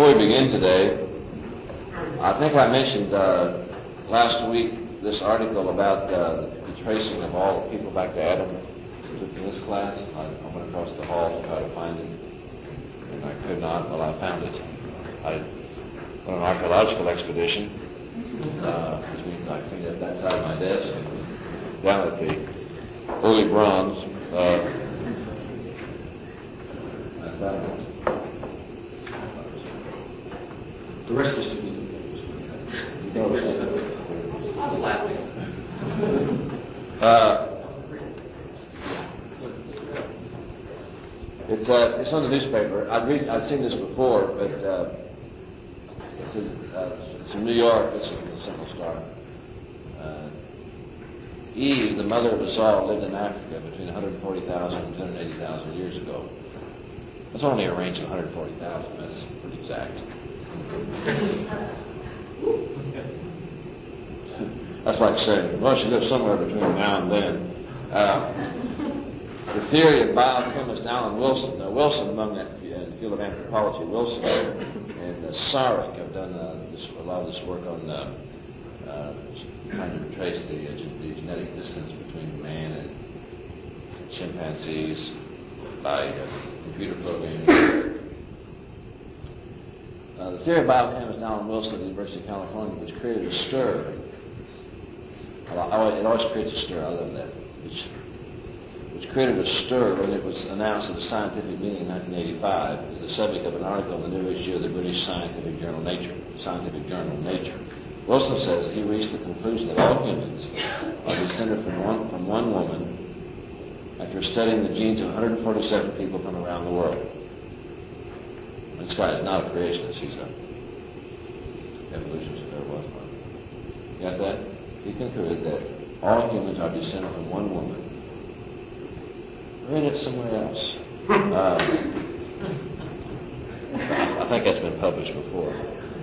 Before we begin today, I think I mentioned last week this article about the tracing of all people back to Adam. Was it in this class? I went across the hall to try to find it, and I could not. Well, I found it. I went on an archaeological expedition, which means I cleaned up that side of my desk, down at the early bronze. I found it. The rest of the students I'm laughing. It's on the newspaper. I'd seen this before, but it's in New York. This is the Central Star. Eve, the mother of us all, lived in Africa between 140,000 and 280,000 years ago. That's only a range of 140,000. That's pretty exact. That's like saying, well, she lived somewhere between now and then. The theory of biochemist Alan Wilson, Wilson among that in the field of anthropology, Wilson and Sarek have done a lot of this work on trying to trace the genetic distance between man and chimpanzees by computer programming. The theory of biochemist Alan Wilson at the University of California, which created a stir. It always creates a stir. I love that. Which created a stir when it was announced at a scientific meeting in 1985 as the subject of an article in the new issue of the British Scientific Journal Nature. Wilson says that he reached the conclusion that all humans are descended from one woman after studying the genes of 147 people from around the world. This guy is not a creationist, he's an evolutionist, if there was one. You got that? He concluded that all humans are descended from one woman. Read it somewhere else. I think that's been published before.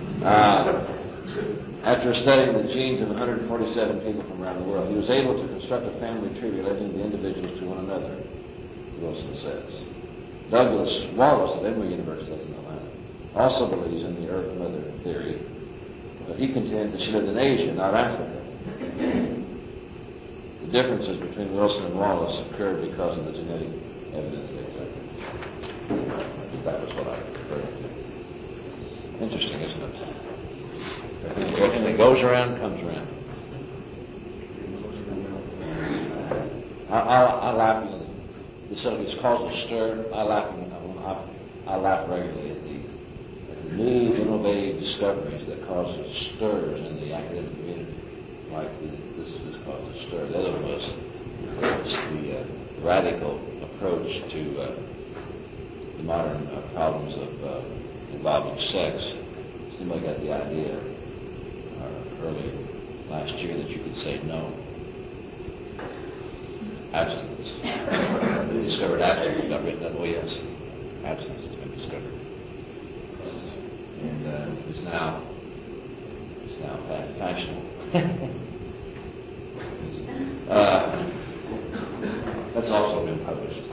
After studying the genes of 147 people from around the world, he was able to construct a family tree relating the individuals to one another, Wilson says. Douglas Wallace of Emory University in Atlanta also believes in the Earth Mother theory, but he contends that she lived in Asia, not Africa. The differences between Wilson and Wallace occurred because of the genetic evidence they collected. That was what I referred to. Interesting, isn't it? Everything that goes around comes around. I laugh. It's called a stir. I laugh regularly at the new innovative discoveries that cause stirs in the academic community. Like this is called a stir. The other was the radical approach to the modern problems of involving sex. It seemed like I got the idea early last year that you could say no. Abstinence. They discovered abstinence. Got written up. Oh yes, abstinence has been discovered, and it's now fashionable. That's also been published.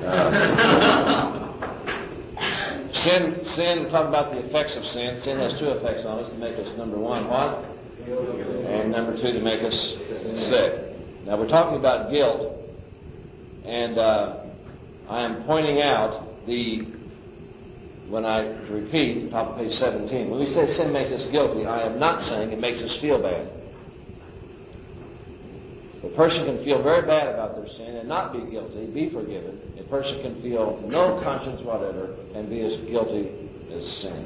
Sin. Talk about the effects of sin. Sin has two effects on us: to make us, number one, what? And number two, to make us sick. Now we're talking about guilt. And I am pointing out when I repeat, top of page 17, when we say sin makes us guilty, I am not saying it makes us feel bad. A person can feel very bad about their sin and not be guilty, be forgiven. A person can feel no conscience whatever and be as guilty as sin.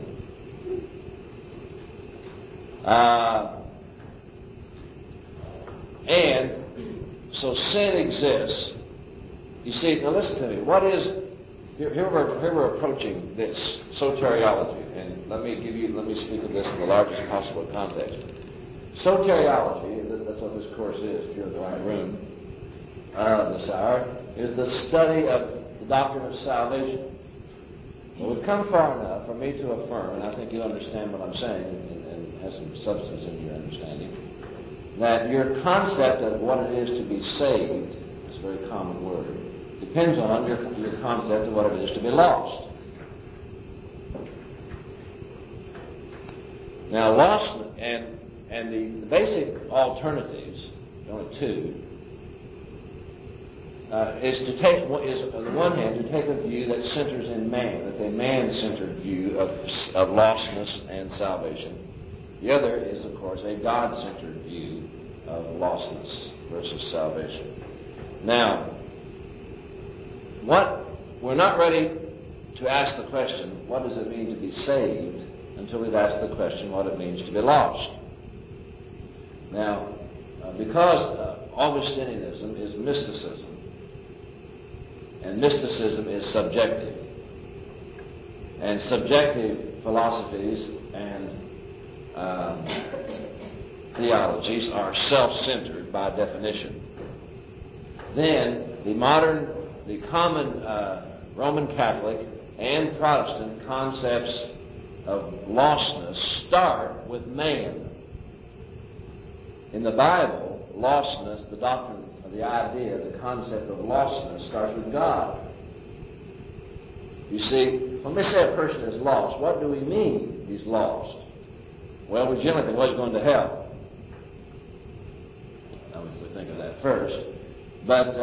And so sin exists. You see, now listen to me. Here we're approaching this soteriology, and let me speak of this in the largest possible context. Soteriology, that's what this course is, if you're in the right room this hour, is the study of the doctrine of salvation. Well, we've come far enough for me to affirm, and I think you'll understand what I'm saying, and has some substance in your understanding, that your concept of what it is to be saved, is a very common word, depends on your concept of what it is to be lost. Now, lost and the basic alternatives, only two, is on the one hand to take a view that centers in man, that's a man-centered view of lostness and salvation. The other is, of course, a God-centered view of lostness versus salvation. Now, we're not ready to ask the question, what does it mean to be saved, until we've asked the question, what it means to be lost. Now, because Augustinianism is mysticism, and mysticism is subjective, and subjective philosophies and theologies are self-centered by definition, then the common Roman Catholic and Protestant concepts of lostness start with man. In the Bible, lostness, the doctrine of the idea, the concept of lostness starts with God. You see, when we say a person is lost, what do we mean he's lost? Well, we generally think, well, he's going to hell. We think of that first. But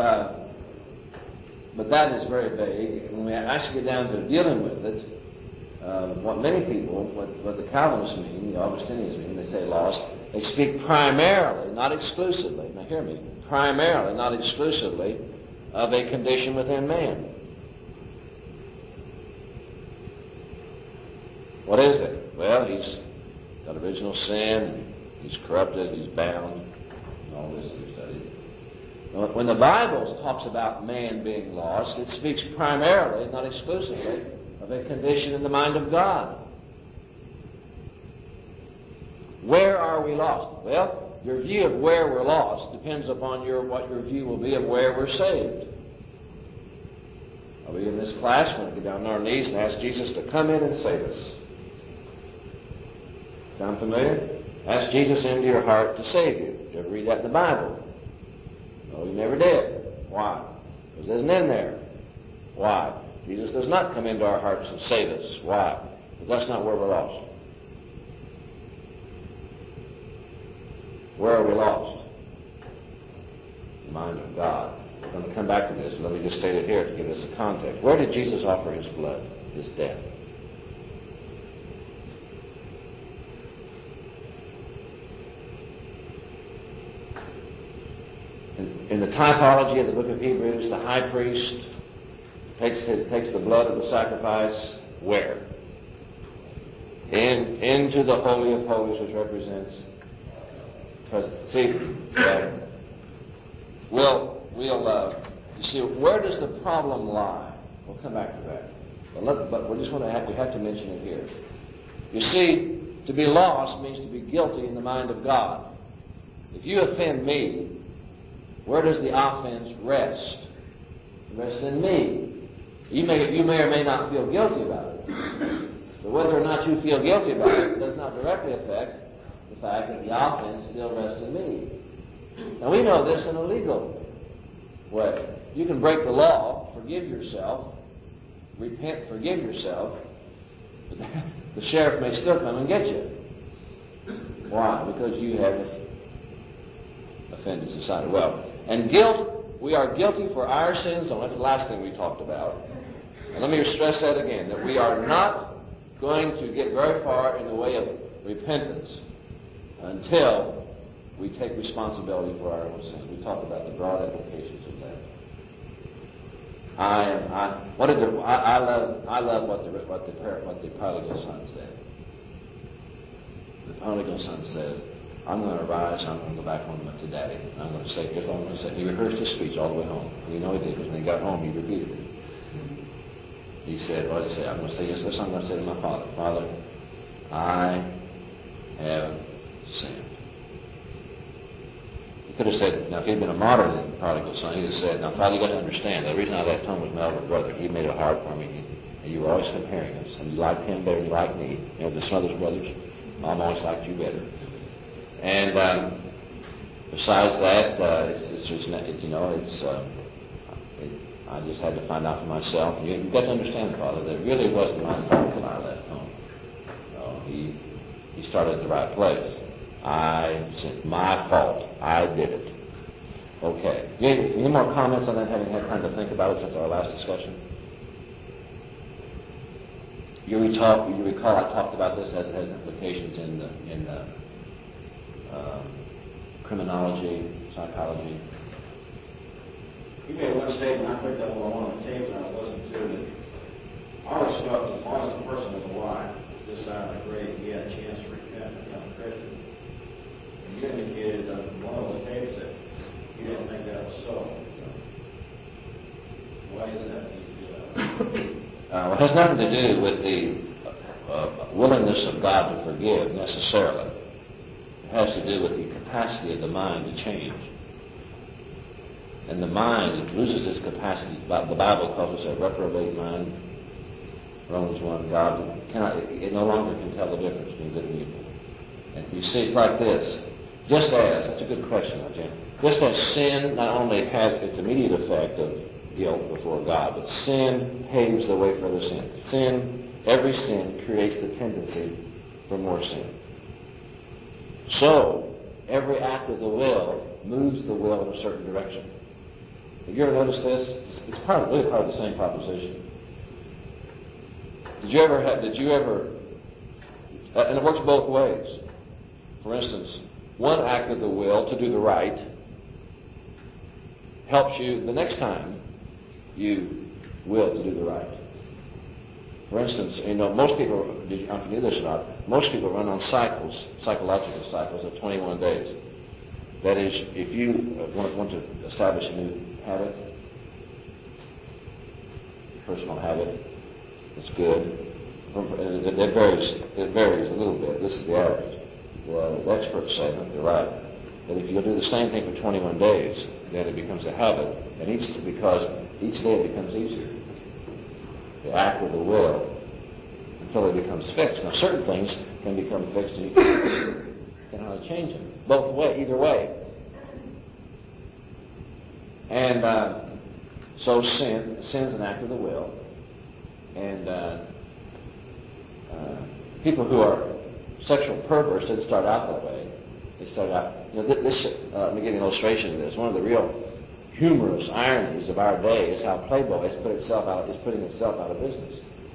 that is very vague. When we actually get down to dealing with it, what many people, what the Calvinists mean, the Augustinians mean, they say lost, they speak primarily, not exclusively, now hear me, primarily, not exclusively, of a condition within man. What is it? Well, he's got original sin, he's corrupted, he's bound, and all this we've studied. When the Bible talks about man being lost, it speaks primarily, not exclusively, of a condition in the mind of God. Where are we lost? Well, your view of where we're lost depends upon what your view will be of where we're saved. Are we in this class going to get down on our knees and ask Jesus to come in and save us? Sound familiar? Ask Jesus into your heart to save you. Did you ever read that in the Bible? No, you never did. Why? Because it isn't in there. Why? Jesus does not come into our hearts and save us. Why? Because that's not where we're lost. Where are we lost? The mind of God. We're going to come back to this. Let me just state it here to give us a context. Where did Jesus offer his blood, his death? In the typology of the book of Hebrews, the high priest takes the blood of the sacrifice where? Into the Holy of Holies, which represents. You see, where does the problem lie? We'll come back to that. But we have to mention it here. You see, to be lost means to be guilty in the mind of God. If you offend me, where does the offense rest? It rests in me. You may or may not feel guilty about it. But whether or not you feel guilty about it does not directly affect the fact that the offense still rests in me. Now we know this in a legal way. You can break the law, forgive yourself, repent, forgive yourself, but the sheriff may still come and get you. Why? Because you have offended society. Well, and guilt, we are guilty for our sins, and that's the last thing we talked about. And let me stress that again, that we are not going to get very far in the way of repentance until we take responsibility for our own sins. We talked about the broad applications of that. I love what the prodigal son said. The prodigal son says, I'm going to rise, I'm going to go back home to Daddy. I'm going to say, here's what I'm going to say. He rehearsed his speech all the way home. We know he did, because when he got home, he repeated it. He said, what did he say? I'm going to say, yes, this I'm going to say to my father. Father, I have sinned. He could have said, now if he'd been a modern prodigal son, he'd have said, now Father, you've got to understand, the reason I left home was my elder brother. He made it hard for me, and you were always comparing us, and you liked him better than you liked me. You know, the some other brothers, Mom always liked you better. And besides that, I just had to find out for myself. You've got to understand, Father, that it really wasn't my fault that I left home. He started at the right place. It's my fault. I did it. Okay. Any more comments on that, having had time to think about it since our last discussion? You recall I talked about this as it has implications in criminology, psychology. You made one statement, I picked up on the tape and I listened to it. I always felt as long as a person was alive, this side of the grave, he had a chance to repent and become a Christian. And you indicated on one of those tapes that you didn't think that was so. Why is that? It has nothing to do with the willingness of God to forgive necessarily. It has to do with the capacity of the mind to change. And the mind loses its capacity. The Bible calls us a reprobate mind. Romans 1, God it no longer can tell the difference between good and evil. And you see, it's like this. That's a good question, Jim. Just as sin not only has its immediate effect of guilt before God, but sin paves the way for other sin. Every sin creates the tendency for more sin. So, every act of the will moves the will in a certain direction. Have you ever noticed this? It's really part of the same proposition. Did you ever, and it works both ways. For instance, one act of the will to do the right helps you the next time you will to do the right. For instance, most people, I don't know if you knew this or not, most people run on cycles, psychological cycles of 21 days. That is, if you want to establish a new habit, personal habit, it's good. It varies a little bit. This is the average. Well, the experts say, they're right, that if you'll do the same thing for 21 days, then it becomes a habit. And because each day it becomes easier. The act of the will until it becomes fixed. Now, certain things can become fixed and you can hardly change them. Either way. And so sin's an act of the will. And people who are sexual perverts didn't start out that way. They started out, let me give you an illustration of this. One of the real humorous ironies of our day is how Playboy is putting itself out of business.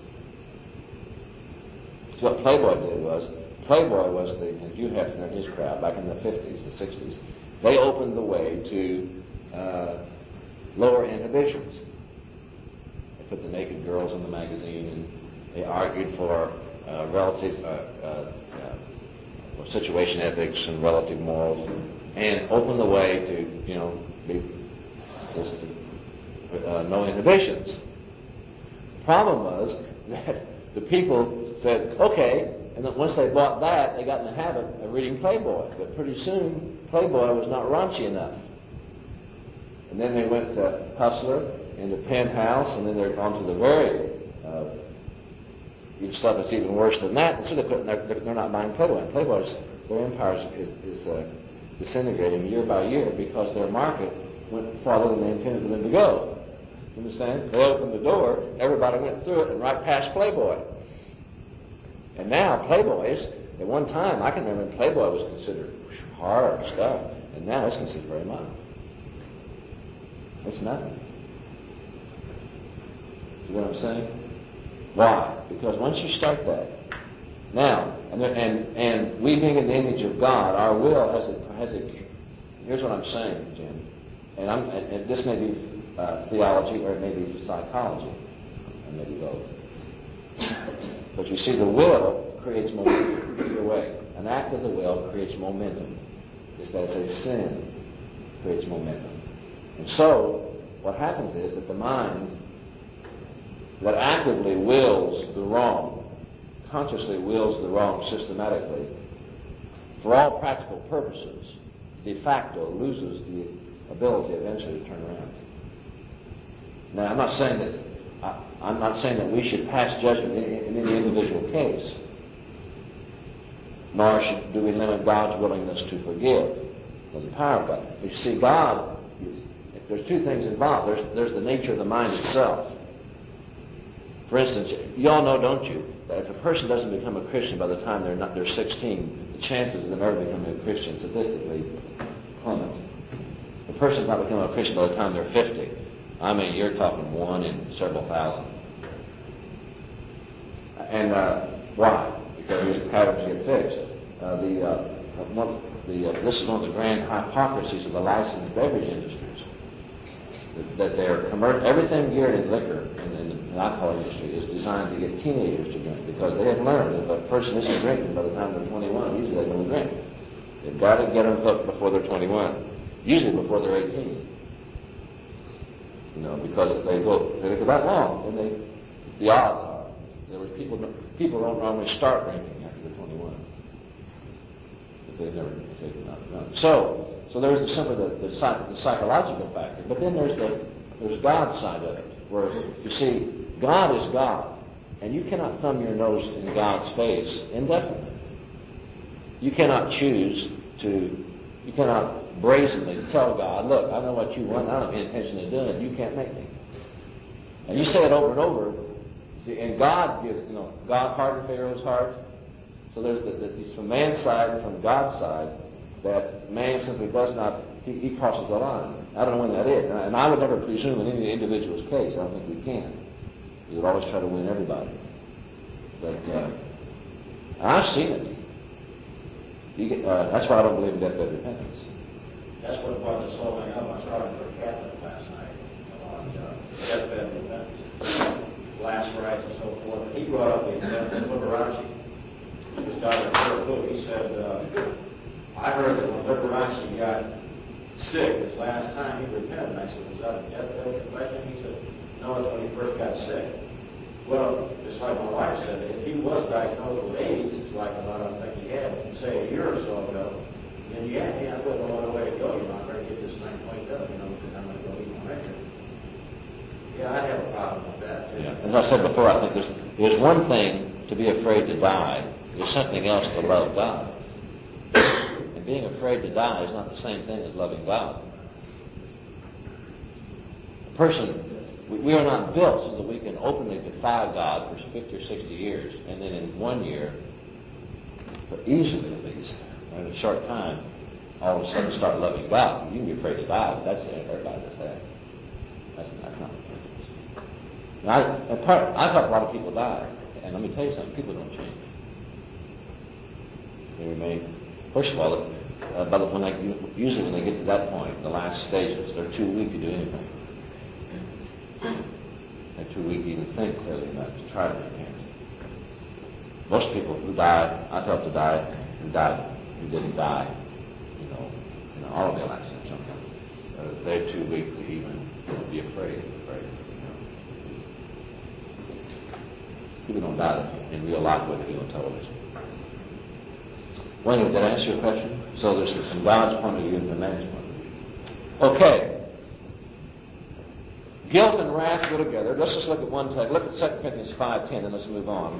So what Playboy did was and Hugh Hefner and his crowd back in the 50s and 60s, they opened the way to lower inhibitions. They put the naked girls in the magazine and they argued for relative situation ethics and relative morals and opened the way to no inhibitions. The problem was that the people said, okay, and then once they bought that, they got in the habit of reading Playboy. But pretty soon, Playboy was not raunchy enough. And then they went to Hustler and the Penthouse, and then they're on to the very stuff that's even worse than that. And so they're not buying Playboy. And their empire is disintegrating year by year because their market went farther than they intended for them to go. You understand? They opened the door, everybody went through it and right past Playboy. And now Playboys, at one time, I can remember when Playboy was considered hard stuff, and now it's considered very mild. It's nothing. See what I'm saying? Why? Because once you start that, now, and we being in the image of God, our will has a here's what I'm saying, Jim, and this may be theology or it may be psychology, or maybe both. But you see, the will creates momentum either way. An act of the will creates momentum. Just as a sin creates momentum. And so, what happens is that the mind that actively wills the wrong, consciously wills the wrong systematically, for all practical purposes, de facto loses the ability eventually to turn around. Now, I'm not saying that we should pass judgment in any individual case, nor do we limit God's willingness to forgive or the power of God. But you see, God, there's two things involved. There's the nature of the mind itself. For instance, you all know, don't you, that if a person doesn't become a Christian by the time they're 16, the chances of them ever becoming a Christian statistically plummet. If a person's not becoming a Christian by the time they're 50, I mean, you're talking 1 in several thousand. And why? Because these patterns get fixed. This is one of the grand hypocrisies of the licensed beverage industries, that they're everything geared in liquor and the alcohol industry is designed to get teenagers to drink, because they have learned that if a person isn't drinking by the time they're 21, usually they don't drink. They've got to get them hooked before they're 21, usually before they're 18. Because if they go that long, then the odds are people don't normally start drinking after they're 21. They've never taken out the gun. So there's simply the psychological factor, but then there's God's side of it, where you see God is God, and you cannot thumb your nose in God's face indefinitely. You cannot you cannot brazenly tell God, look, I know what you want, I don't have any intention of doing it, you can't make me. And you say it over and over, and God gives, God hardened Pharaoh's heart. So there's from man's side and from God's side, that man simply does not, he crosses the line. I don't know when that is. And I would never presume in any individual's case. I don't think we can. We would always try to win everybody. But I've seen it. That's why I don't believe in deathbed repentance. That's what brought this whole thing up. I was talking to a Catholic last night about deathbed repentance, last rites and so forth. He brought up the example of Liberace. He was Dr. Philip. He said, I heard that when Liberace got sick this last time, he repented. And I said, was that a deathbed confession? He said, no, it's when he first got sick. Well, just like my wife said, if he was diagnosed with AIDS, it's like a lot of things he had, say a year or so ago, then I've got no other way to go. I better get this thing cleaned up, because I'm going to go eat my record. Yeah, I have a problem with that, too. Yeah. As I said before, I think there's one thing to be afraid to die. There's something else to love God. And being afraid to die is not the same thing as loving God. A person, we are not built so that we can openly defy God for 50 or 60 years, and then in 1 year, but easily at least, in a short time, all of a sudden start loving God. You can be afraid to die, but that's everybody does that. That's not repentance. I've helped a lot of people die, and let me tell you something, people don't change. They remain. First of all, usually when they get to that point, the last stages, they're too weak to do anything. They're too weak to even think clearly enough to try to repent. Most people who died, I've helped to die, who didn't die, all of their lives or something. They're too weak to even be afraid. People don't die in real life like they do on television. Well, did I answer your question? So there's from God's point of view and from man's point of view. Okay. Guilt and wrath go together. Let's just look at one text. Look at 2 Corinthians 5:10 and let's move on.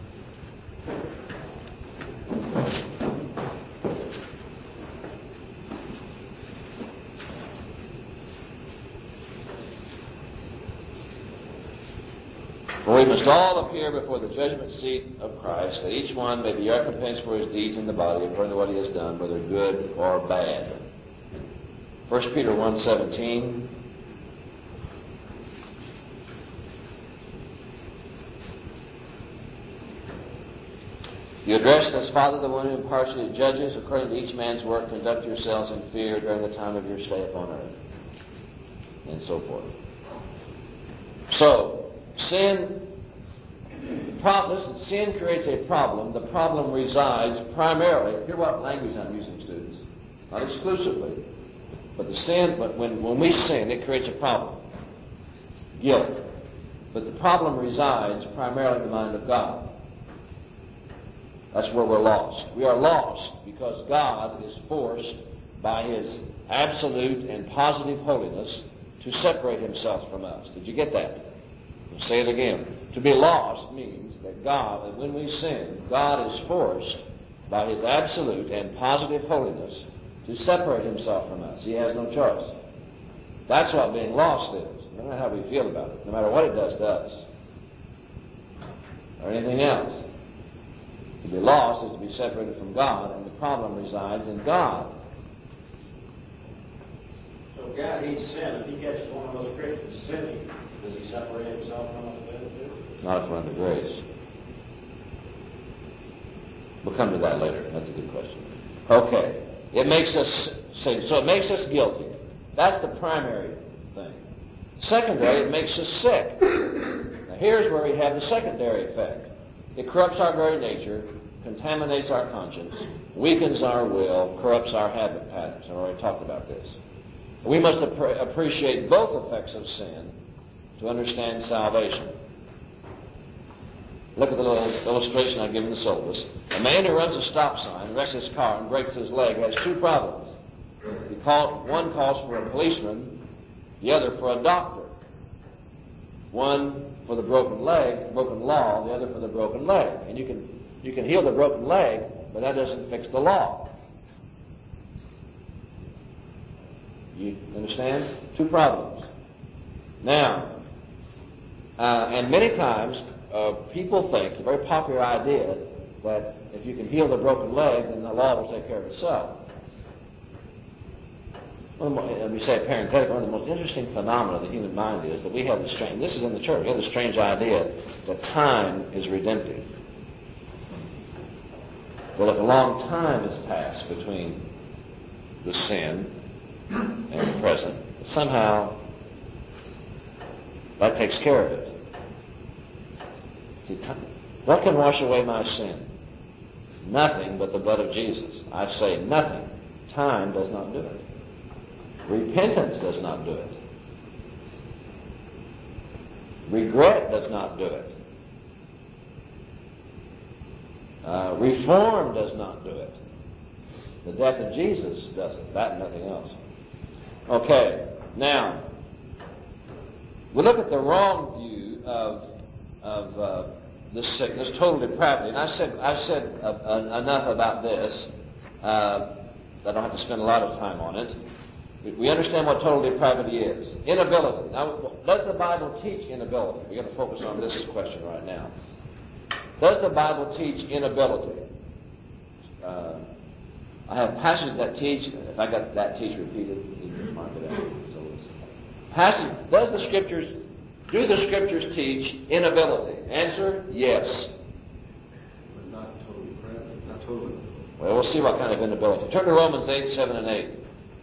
For we must all appear before the judgment seat of Christ, that each one may be recompensed for his deeds in the body according to what he has done, whether good or bad. 1 Peter 1:17. You address as Father the one who impartially judges according to each man's work. Conduct yourselves in fear during the time of your stay upon earth, and so forth. So, sin creates a problem. The problem resides primarily, hear what language I'm using, students, not exclusively, but when we sin, it creates a problem. Guilt. But the problem resides primarily in the mind of God. That's where we're lost. We are lost because God is forced by His absolute and positive holiness to separate Himself from us. Did you get that? I'll say it again. To be lost means that God, when we sin, God is forced by His absolute and positive holiness to separate Himself from us. He has no choice. That's what being lost is. No matter how we feel about it, no matter what it does to us. or anything else. To be lost is to be separated from God, and the problem resides in God. So if God hates sin, if he catches one of those Christians sinning, does he separate himself from us then too? Not if we're under grace. We'll come to that later. That's a good question. Okay. It makes us sin. So it makes us guilty. That's the primary thing. Secondary, it makes us sick. Now here's where we have the secondary effect. It corrupts our very nature, contaminates our conscience, weakens our will, corrupts our habit patterns. I've already talked about this. We must appreciate both effects of sin to understand salvation. Look at the little illustration I give in the syllabus. A man who runs a stop sign, wrecks his car, and breaks his leg has two problems. One calls for a policeman, the other for a doctor. One for the broken leg, broken law, the other for the broken leg. And you can heal the broken leg, but that doesn't fix the law. You understand? Two problems. Now, and many times people think, it's a very popular idea, that if you can heal the broken leg, then the law will take care of itself. Let me say parenthetically, one of the most interesting phenomena of the human mind is that we have this strange, this is in the church, we have this strange idea that time is redemptive. Well, if a long time has passed between the sin and the present, somehow that takes care of it. See, what can wash away my sin? Nothing but the blood of Jesus. I say nothing. Time does not do it. Repentance does not do it. Regret does not do it. Reform does not do it. The death of Jesus does it. That and nothing else. Okay, now, we look at the wrong view of this sickness, total depravity. And I've said enough about this. I don't have to spend a lot of time on it. We understand what total depravity is. Inability. Now, does the Bible teach inability? We're going to focus on this question right now. Does the Bible teach inability? I have passages that teach, if I got that teach repeated, you can mark it out. Do the Scriptures teach inability? Answer, yes. But not totally present, not totally. Well, we'll see what kind of inability. Turn to Romans 8, 7, and 8.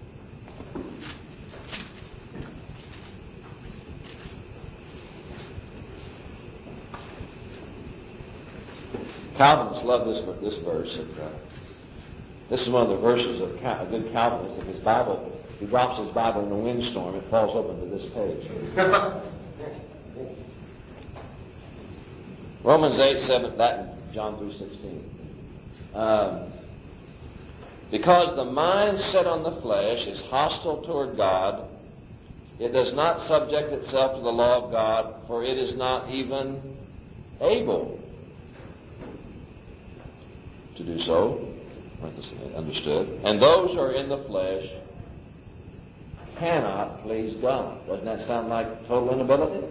Calvinists love this verse. This is one of the verses of a good Calvinist. If his Bible, he drops his Bible in a windstorm, it falls open to this page. Romans 8, 7, that and John 3:16. Because the mind set on the flesh is hostile toward God, it does not subject itself to the law of God, for it is not even able to do so. Understood. And those who are in the flesh cannot please God. Doesn't that sound like total inability?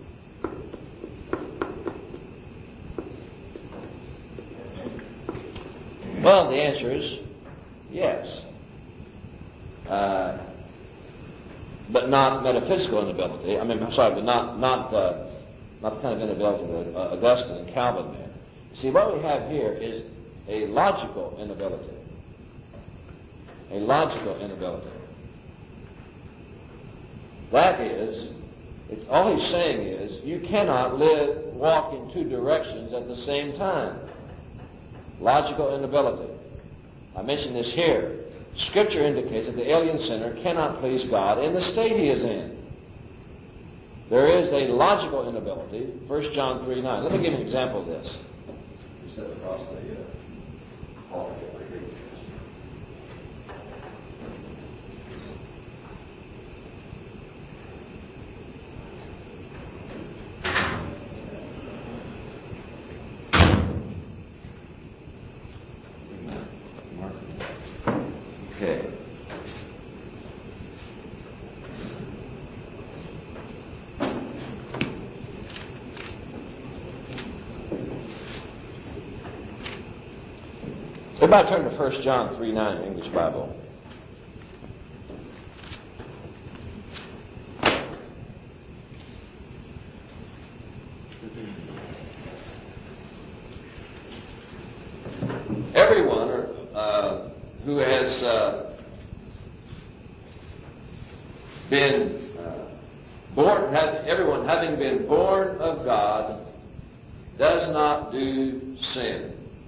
Well, the answer is yes. But not metaphysical inability. I mean, I'm sorry, but not the kind of inability that Augustine and Calvin had. See, what we have here is a logical inability. A logical inability. That is, all he's saying is, you cannot walk in two directions at the same time. Logical inability. I mention this here. Scripture indicates that the alien sinner cannot please God in the state he is in. There is a logical inability. 1 John 3:9. Let me give you an example of this. You said across the hall right here. Okay. Everybody turn to 1 John 3:9, English Bible. Everyone who has been born, everyone having been born of God, does not do sin.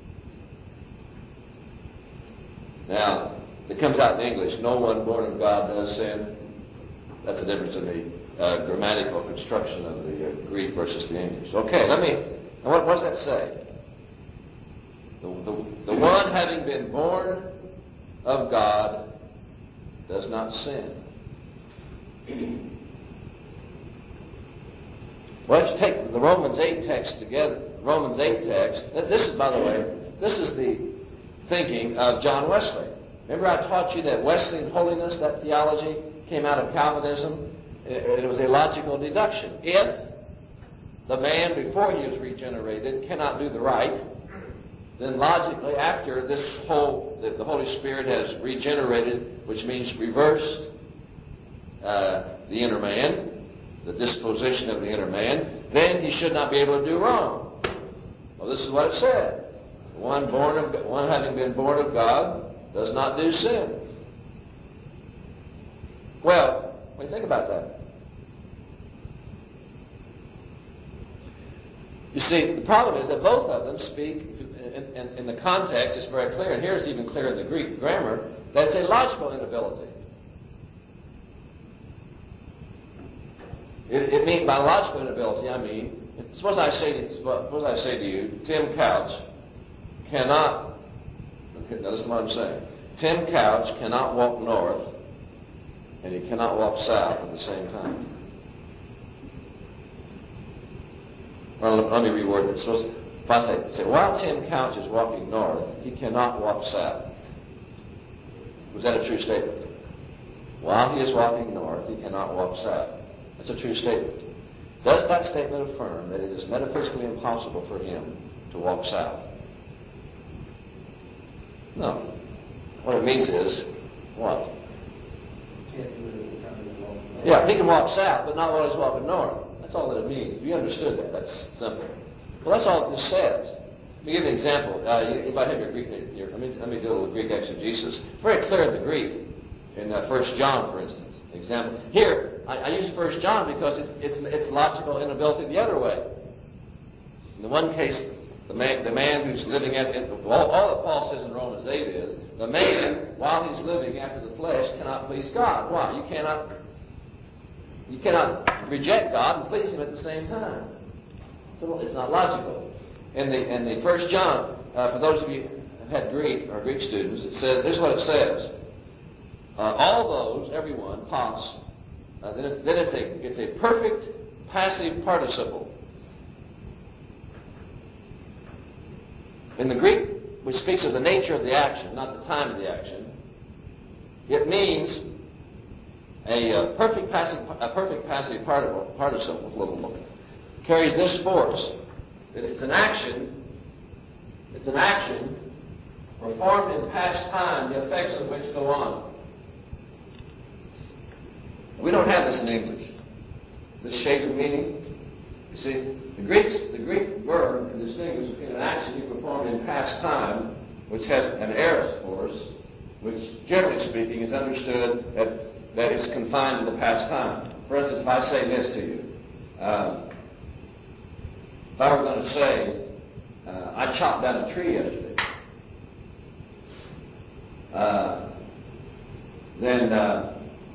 Now, it comes out in English, no one born of God does sin. That's the difference in the grammatical construction of the Greek versus the English. Okay, what does that say? The one having been born of God does not sin. Well, let's take the Romans 8 text together. Romans 8 text. This is, by the way, this is the thinking of John Wesley. Remember I taught you that Wesleyan holiness, that theology, came out of Calvinism? It was a logical deduction. If the man before he is regenerated cannot do the right, then logically after the Holy Spirit has regenerated, which means reversed the inner man, the disposition of the inner man, then he should not be able to do wrong. Well, this is what it said. One having been born of God does not do sin. Well, when you think about that, you see, the problem is that both of them speak, in the context, it's very clear, and here it's even clear in the Greek grammar, that it's a logical inability. It means, by logical inability, I mean, suppose I say to you, Tim Couch cannot, now listen to what I'm saying, Tim Couch cannot walk north, and he cannot walk south at the same time. Well, let me reword this. If I say, while Tim Couch is walking north, he cannot walk south. Was that a true statement? While he is walking north, he cannot walk south. That's a true statement. Does that statement affirm that it is metaphysically impossible for him to walk south? No. What it means is, what? Yeah, he can walk south, but not while he's walking north. That's all that it means. You understood that. That's simple. Well, that's all this says. Let me give you an example. You might have your Greek. Let me do a little Greek exegesis. Very clear in the Greek. In 1 John, for instance. Example. Here, I use 1 John because it's logical inability the other way. In the one case, the man who's living all that Paul says in Romans 8 is, the man, while he's living after the flesh, cannot please God. Why? You cannot reject God and please Him at the same time. So it's not logical. In the 1 John, for those of you who have had Greek or Greek students, it says, this is what it says. All those, everyone, pos, then it's a perfect passive participle. In the Greek, which speaks of the nature of the action, not the time of the action, it means a perfect passive participle carries this force. It's an action performed in past time, the effects of which go on. We don't have this in English. This shade of meaning. You see, the Greek verb can distinguish between an action you performed in past time, which has an aorist force, which, generally speaking, is understood that it's confined to the past time. For instance, if I say this to you, if I were going to say, I chopped down a tree yesterday, then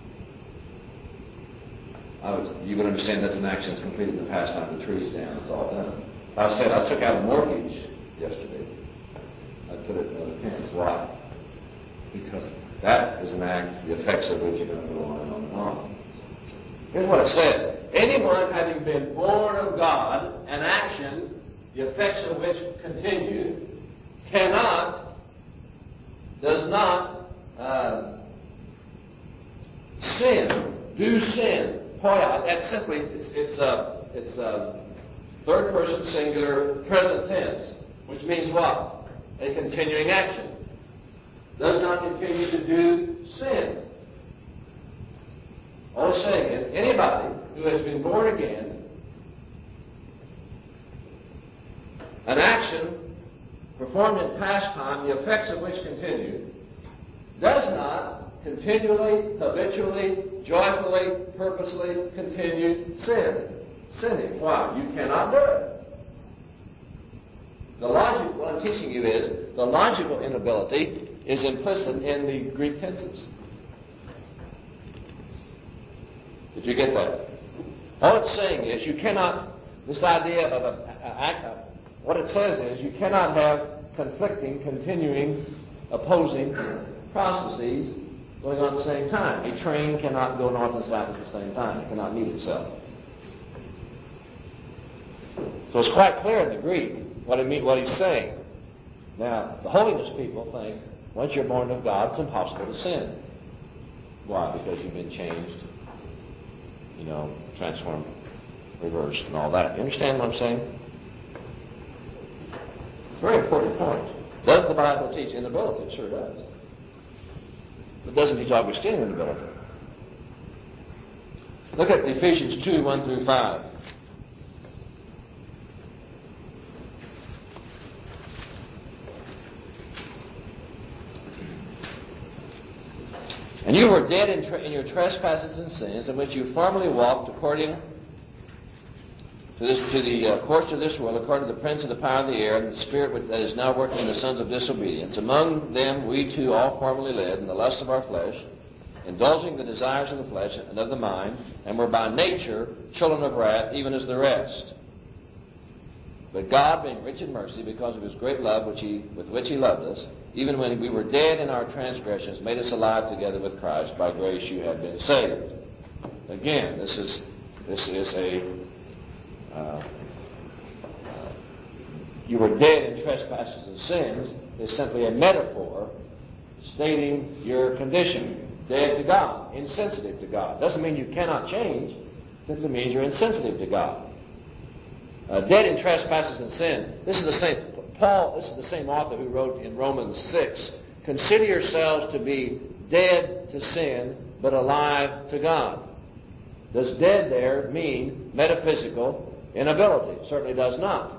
you would understand that's an action that's completed in the past time. The tree's down, it's all done. If I said I took out a mortgage yesterday, I'd put it in other tense. Why? Because that is an act, the effects of which are going to go on and on and on. Here's what it says. Anyone having been born of God, an action, the effects of which continue, does not do sin. Poia, that's simply, it's third person singular present tense, which means what? A continuing action. does not continue to do sin. All it's saying is, anybody who has been born again, an action performed in past time, the effects of which continue, does not continually, habitually, joyfully, purposely continue sinning. Why? You cannot do it. The logic, what I'm teaching you is, the logical inability is implicit in the Greek tenses. Did you get that? All it's saying is, you cannot, this idea of what it says is, you cannot have conflicting, continuing, opposing processes going on at the same time. A train cannot go north and south at the same time. It cannot meet itself. So it's quite clear in the Greek what he's saying. Now, the holiness people think, once you're born of God, it's impossible to sin. Why? Because you've been changed, transformed, reversed, and all that. You understand what I'm saying? It's a very important point. Does the Bible teach inability? It sure does. But doesn't teach Augustinian inability. Look at Ephesians 2, 1 through 5. And you were dead in your trespasses and sins, in which you formerly walked according to the course of this world, according to the prince of the power of the air, and the spirit that is now working in the sons of disobedience. Among them we too all formerly lived in the lust of our flesh, indulging the desires of the flesh and of the mind, and were by nature children of wrath, even as the rest. But God, being rich in mercy, because of his great love with which he loved us, even when we were dead in our transgressions, made us alive together with Christ. By grace you have been saved. Again, this is you were dead in trespasses and sins is simply a metaphor stating your condition. Dead to God, insensitive to God. Doesn't mean you cannot change. It simply means you're insensitive to God. Dead in trespasses and sin. This is the same author who wrote in Romans 6, consider yourselves to be dead to sin, but alive to God. Does dead there mean metaphysical inability? It certainly does not.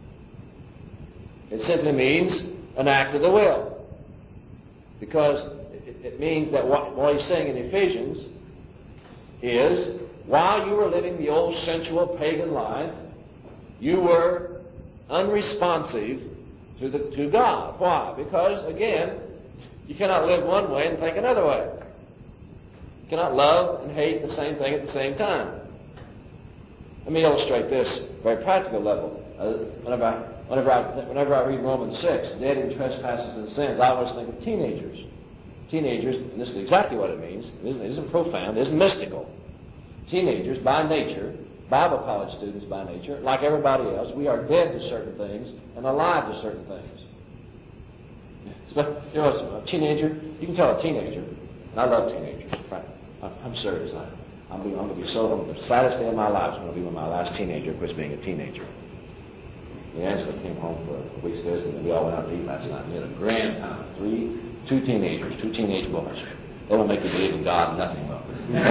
It simply means an act of the will. Because it means that what he's saying in Ephesians is, while you were living the old sensual pagan life, you were unresponsive to God. Why? Because, again, you cannot live one way and think another way. You cannot love and hate the same thing at the same time. Let me illustrate this at a very practical level. Whenever I read Romans 6, dead in trespasses and sins, I always think of teenagers. Teenagers, and this is exactly what it means. It isn't profound, it isn't mystical. Teenagers, by nature, Bible college students by nature, like everybody else, we are dead to certain things and alive to certain things. So, a teenager, you can tell a teenager, and I love teenagers, right? I'm serious. I'm going to be the saddest day of my life is going to be when my last teenager quits being a teenager. Angela came home for a week's visit, and we all went out to eat last night. We had a grand time. Two teenage boys. They won't make you believe in God, nothing will.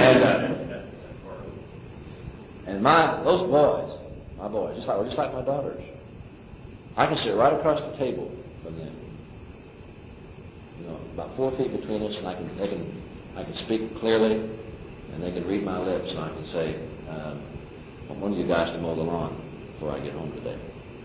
And those boys, my boys, just like my daughters, I can sit right across the table from them. About 4 feet between us, and I can speak clearly, and they can read my lips, and I can say, I want one of you guys to mow the lawn before I get home today.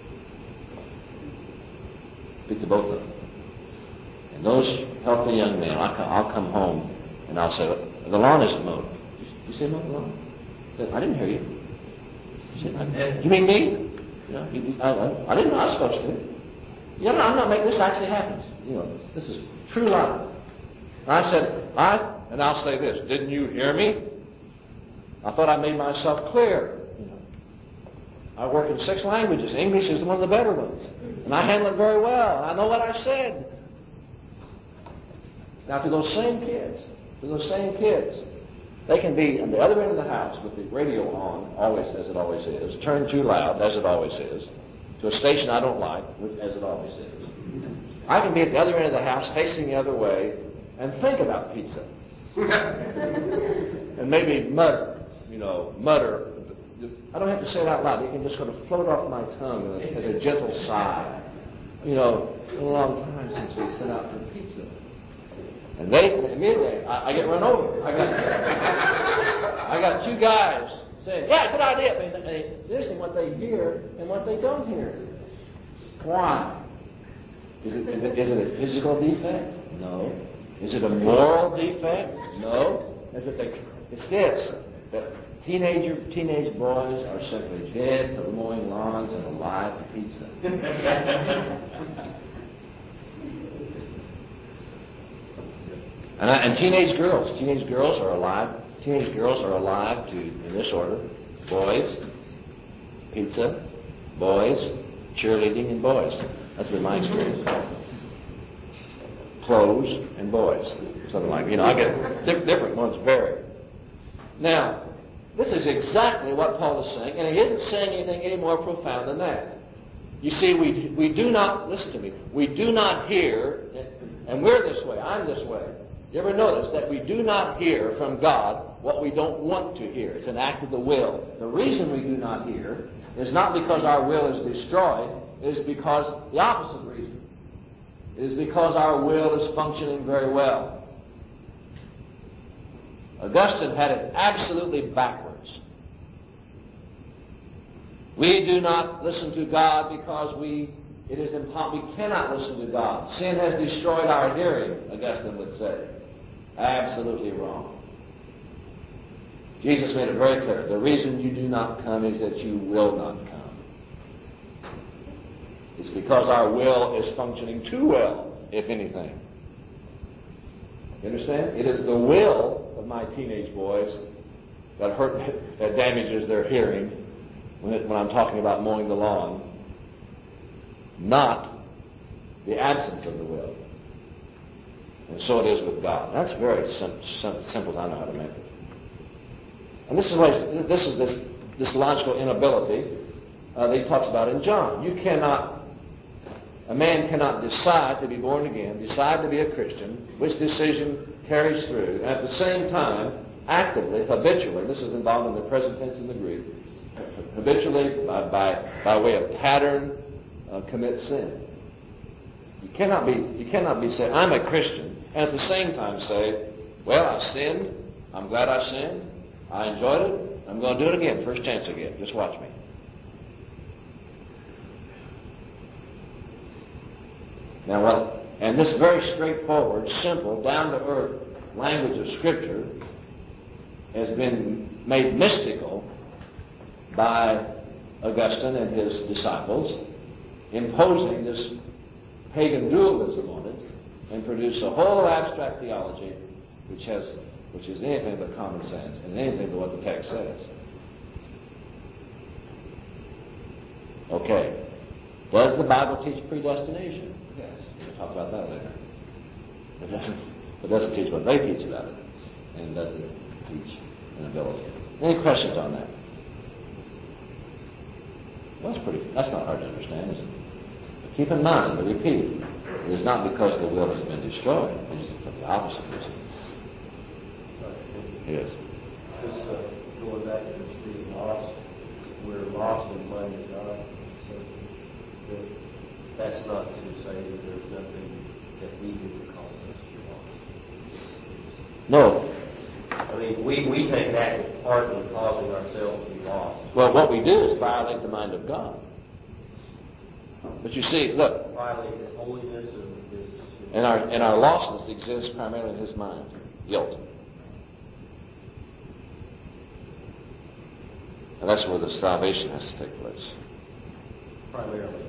Speak to both of them. And those healthy young men, I'll come home, and I'll say, the lawn isn't mowed. You say mow the lawn? I didn't hear you. You mean me? I didn't know I was supposed to. I'm not making this actually happen. This is true life. And I said, I'll say this, didn't you hear me? I thought I made myself clear. I work in 6 languages. English is one of the better ones. And I handle it very well. I know what I said. Now to those same kids, they can be on the other end of the house with the radio on, always as it always is, turned too loud, as it always is, to a station I don't like, as it always is. I can be at the other end of the house, facing the other way, and think about pizza. And maybe mutter. I don't have to say it out loud. It can just sort of float off my tongue as a gentle sigh. It's been a long time since we set out for pizza. And immediately, I get run over. I got two guys saying, yeah, good idea. But they listen what they hear and what they don't hear. Why? Is it a physical defect? No. Is it a moral defect? No. It's this, that teenage boys are simply dead to mowing lawns and alive to pizza. And teenage girls are alive. Teenage girls are alive to, in this order, boys, pizza, boys, cheerleading, and boys. That's been my experience. Clothes and boys. Something like, I get different ones vary. Now, this is exactly what Paul is saying, and he isn't saying anything any more profound than that. You see, we do not, listen to me, we do not hear, and we're this way, I'm this way. You ever notice that we do not hear from God what we don't want to hear? It's an act of the will. The reason we do not hear is not because our will is destroyed, it is because the opposite reason. It is because our will is functioning very well. Augustine had it absolutely backwards. We do not listen to God because we cannot listen to God. Sin has destroyed our hearing, Augustine would say. Absolutely wrong. Jesus made it very clear. The reason you do not come is that you will not come. It's because our will is functioning too well, if anything. You understand? It is the will of my teenage boys that damages their hearing when I'm talking about mowing the lawn, not the absence of the will. And so it is with God. That's very simple as I know how to make it. And this is this logical inability that he talks about in John. A man cannot decide to be born again, decide to be a Christian, which decision carries through, and at the same time, actively, habitually, this is involved in the present tense in the Greek, habitually, by way of pattern, commit sin. You cannot be saying, I'm a Christian, and at the same time say, well, I sinned, I'm glad I sinned, I enjoyed it, I'm going to do it again, first chance again, just watch me. Now, and this very straightforward, simple, down-to-earth language of Scripture has been made mystical by Augustine and his disciples, imposing this pagan dualism on it, and produce a whole abstract theology which is anything but common sense and anything but what the text says. Okay. Does the Bible teach predestination? Yes. We'll talk about that later. It doesn't teach what they teach about it, and it doesn't teach inability. Any questions on that? Well, that's not hard to understand, is it? But keep in mind, I repeat, it is not because the will has been destroyed. It is for the opposite reason. Yes. Just going back to this being lost, we're lost in the mind of God. So that's not to say that there's nothing that we do to cause us to be lost. No. I mean, we take active part in causing ourselves to be lost. Well, what we do is violate the mind of God. But you see, look. Violate His holiness and His... And our lostness exists primarily in His mind. Guilt. And that's where the salvation has to take place. Primarily.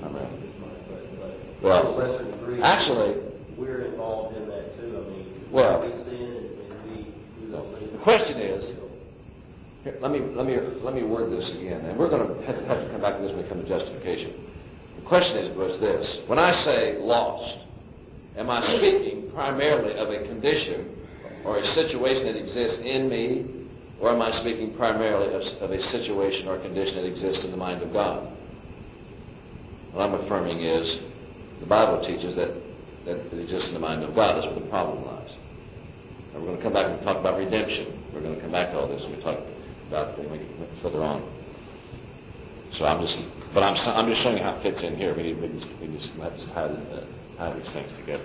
Well, to a lesser degree, actually, we're involved in that too. I mean, well, we sin and we do those things. The question is, here, let me word this again, and we're going to have to come back to this when we come to justification. The question was this: when I say lost, am I speaking primarily of a condition or a situation that exists in me? Or am I speaking primarily of a situation or condition that exists in the mind of God? What I'm affirming is The Bible teaches that it exists in the mind of God. That's where the problem lies. And we're going to come back and talk about redemption. We're going to come back to all this when we talk about it when we get further on. So I'm just showing you how it fits in here. We have to tie these things together.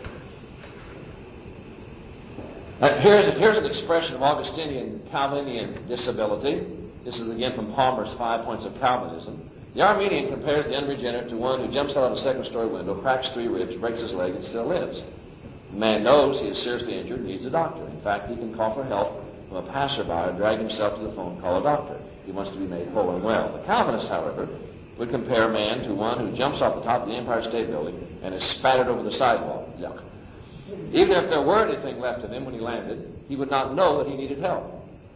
Here's an expression of Augustinian Calvinian disability. This is again from Palmer's 5 Points of Calvinism. The Armenian compares the unregenerate to one who jumps out of a second-story window, cracks 3 ribs, breaks his leg, and still lives. The man knows he is seriously injured and needs a doctor. In fact, he can call for help from a passerby and drag himself to the phone and call a doctor. He wants to be made whole and well. The Calvinist, however, would compare a man to one who jumps off the top of the Empire State Building and is spattered over the sidewalk. Yuck. Even if there were anything left of him when he landed, he would not know that he needed help.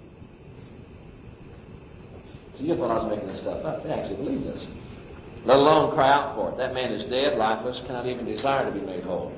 So you thought I was making this stuff up. They actually believe this. Let alone cry out for it. That man is dead, lifeless, cannot even desire to be made whole.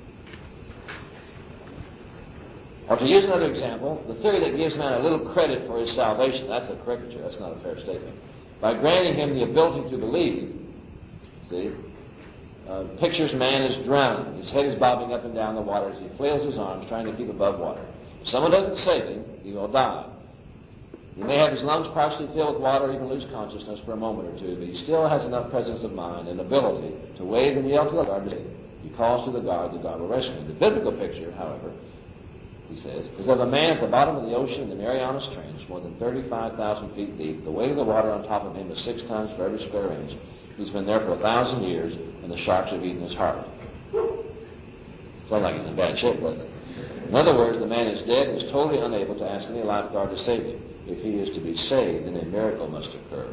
Or to use another example, the theory that gives man a little credit for his salvation, that's a caricature, that's not a fair statement. By granting him the ability to believe, see, pictures man is drowning. His head is bobbing up and down the water as he flails his arms trying to keep above water. If someone doesn't save him, he will die. He may have his lungs partially filled with water or even lose consciousness for a moment or two, but he still has enough presence of mind and ability to wave and yell to the guard to save him. He calls to the guard will rescue him. The biblical picture, however, he says, is of a man at the bottom of the ocean in the Marianas Trench, more than 35,000 feet deep. The weight of the water on top of him is 6 tons for every square inch. He's been there for 1,000 years, and the sharks have eaten his heart. Sounds like he's in bad shape, doesn't it? In other words, the man is dead and is totally unable to ask any lifeguard to save him. If he is to be saved, then a miracle must occur.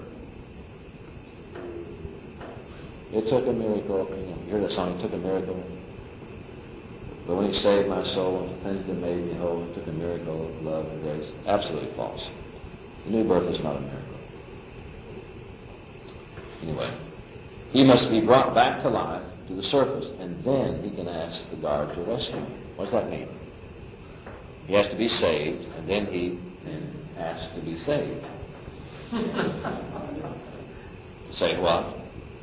It took a miracle. You hear that song, It Took a Miracle? But when he saved my soul and cleansed and made me whole, it took a miracle of love and grace. Absolutely false. The new birth is not a miracle. Anyway, he must be brought back to life, to the surface, and then he can ask the guard to rescue him. What does that mean? He has to be saved, and then he can ask to be saved. Say what?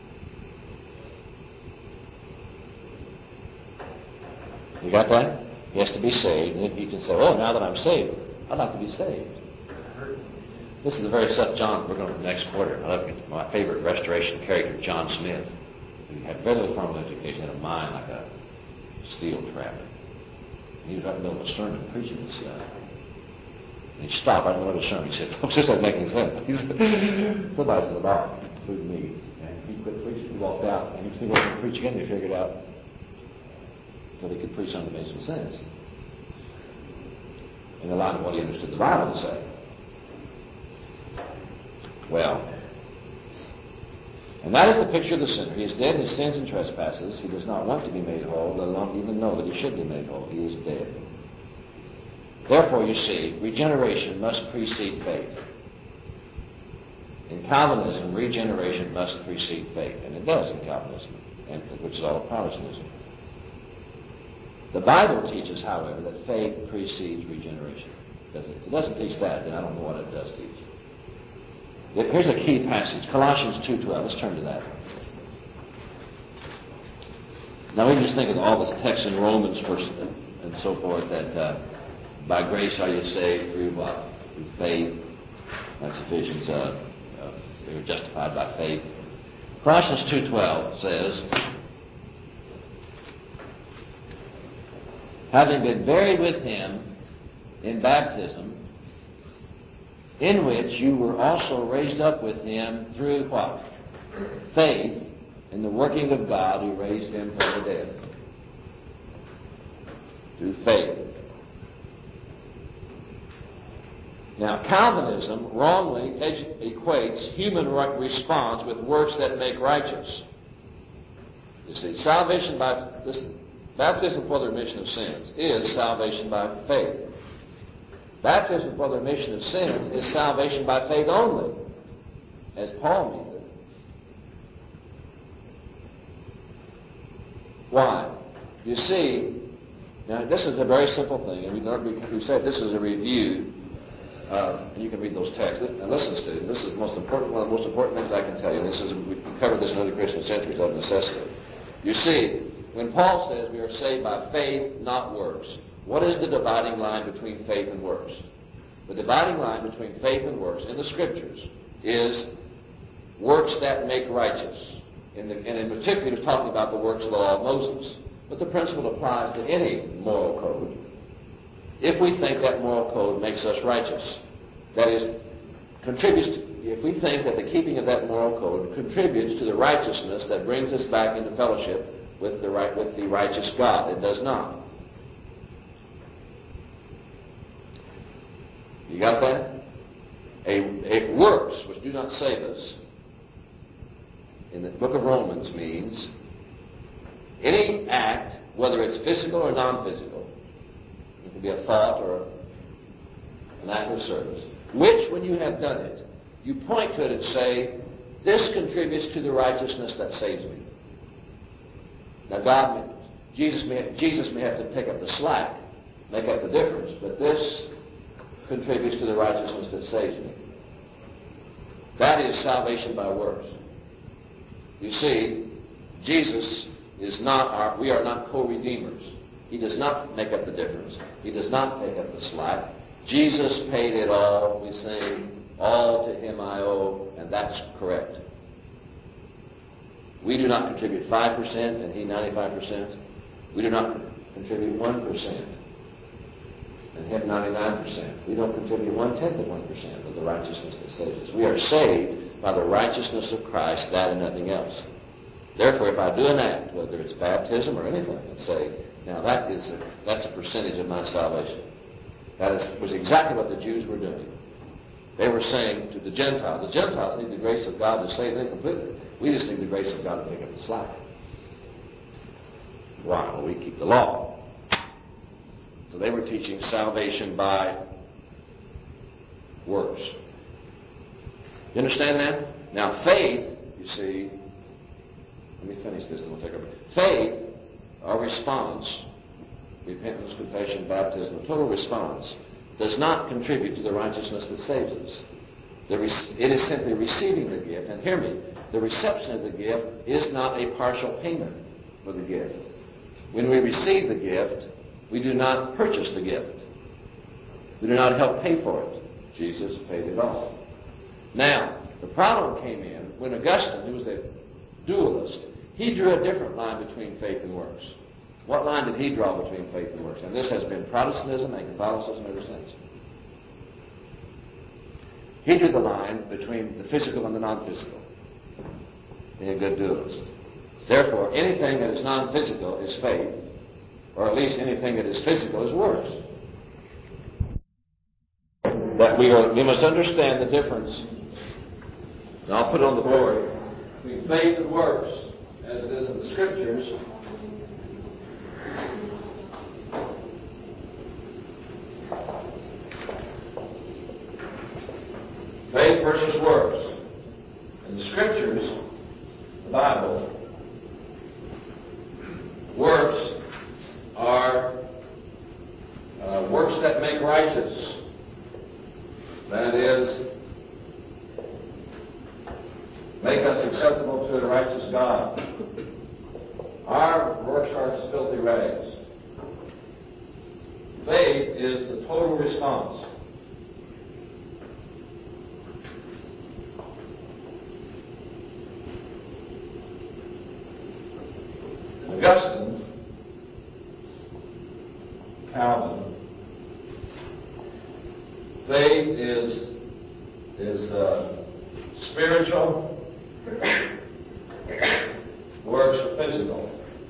You got that? He has to be saved, and then he can say, oh, now that I'm saved, I'd like to be saved. This is the very stuff John, we're going to next quarter. I love my favorite restoration character, John Smith. He had very little formal education, had a mind like a steel trap. And he was right in the middle of a sermon preaching this guy. And he stopped right in the middle of the sermon. He said, folks, this doesn't make any sense. Somebody's in the bar, including me. And he quit preaching. He walked out. And he was going to preach again. He figured out so he could preach something that made some sense in the line of what he understood the Bible to say. Well, and that is the picture of the sinner. He is dead in his sins and trespasses. He does not want to be made whole, let alone even know that he should be made whole. He is dead. Therefore, you see, regeneration must precede faith. In Calvinism, regeneration must precede faith, and it does in Calvinism, which is all of Protestantism. The Bible teaches, however, that faith precedes regeneration. If it doesn't teach that, then I don't know what it does teach. Here's a key passage, Colossians 2:12. Let's turn to that. Now we just think of all the texts in Romans and so forth that by grace are you saved through what? Through faith. That's Ephesians. We were justified by faith. Colossians 2:12 says, having been buried with him in baptism, in which you were also raised up with him through what? Faith in the working of God who raised him from the dead. Through faith. Now, Calvinism wrongly equates human response with works that make righteous. You see, salvation by, listen, baptism for the remission of sins is salvation by faith. Baptism for the remission of sins is salvation by faith only, as Paul means it. Why? You see, now this is a very simple thing, and we said this is a review, and you can read those texts. And listen, student, this is the most important, one of the most important things I can tell you. We covered this in other Christian centuries of necessity. You see, when Paul says we are saved by faith, not works, what is the dividing line between faith and works? The dividing line between faith and works in the Scriptures is works that make righteous. And in particular, he's talking about the works of the law of Moses. But the principle applies to any moral code. If we think that moral code makes us righteous, that is, if we think that the keeping of that moral code contributes to the righteousness that brings us back into fellowship with the righteous God, it does not. You got that? A works which do not save us in the book of Romans means any act, whether it's physical or non-physical, it can be a thought or an act of service, which, when you have done it, you point to it and say, this contributes to the righteousness that saves me. Now, Jesus may have to take up the slack, make up the difference, but this contributes to the righteousness that saves me. That is salvation by works. You see, Jesus is not we are not co-redeemers. He does not make up the difference. He does not take up the slack. Jesus paid it all. We say, all to him I owe, and that's correct. We do not contribute 5% and he 95%. We do not contribute 1% and him 99%. We don't contribute 1/10 of 1% of the righteousness that saves us. We are saved by the righteousness of Christ, that and nothing else. Therefore, if I do an act, whether it's baptism or anything, and say, now that's a percentage of my salvation. That was exactly what the Jews were doing. They were saying to the Gentiles need the grace of God to save them completely. We just need the grace of God to pick up the slack. Why? Well, we keep the law. So they were teaching salvation by works. You understand that? Now, faith, you see, let me finish this and we'll take over. Faith, our response, repentance, confession, baptism, a total response, does not contribute to the righteousness that saves us. It is simply receiving the gift. And hear me, the reception of the gift is not a partial payment for the gift. When we receive the gift, we do not purchase the gift. We do not help pay for it. Jesus paid it all. Now, the problem came in when Augustine, who was a dualist, he drew a different line between faith and works. What line did he draw between faith and works? And this has been Protestantism and Catholicism ever since. He drew the line between the physical and the non-physical, being a good dualist. Therefore, anything that is non-physical is faith, or at least anything that is physical is works. That we must understand the difference, and I'll put it on the board, between faith and works, as it is in the Scriptures. Faith versus works. In the Scriptures, the Bible, works are works that make righteous. That is, make us acceptable to a righteous God. Our works are as filthy rags. Faith is the total response. Augustine, Calvin, faith is spiritual, works are physical.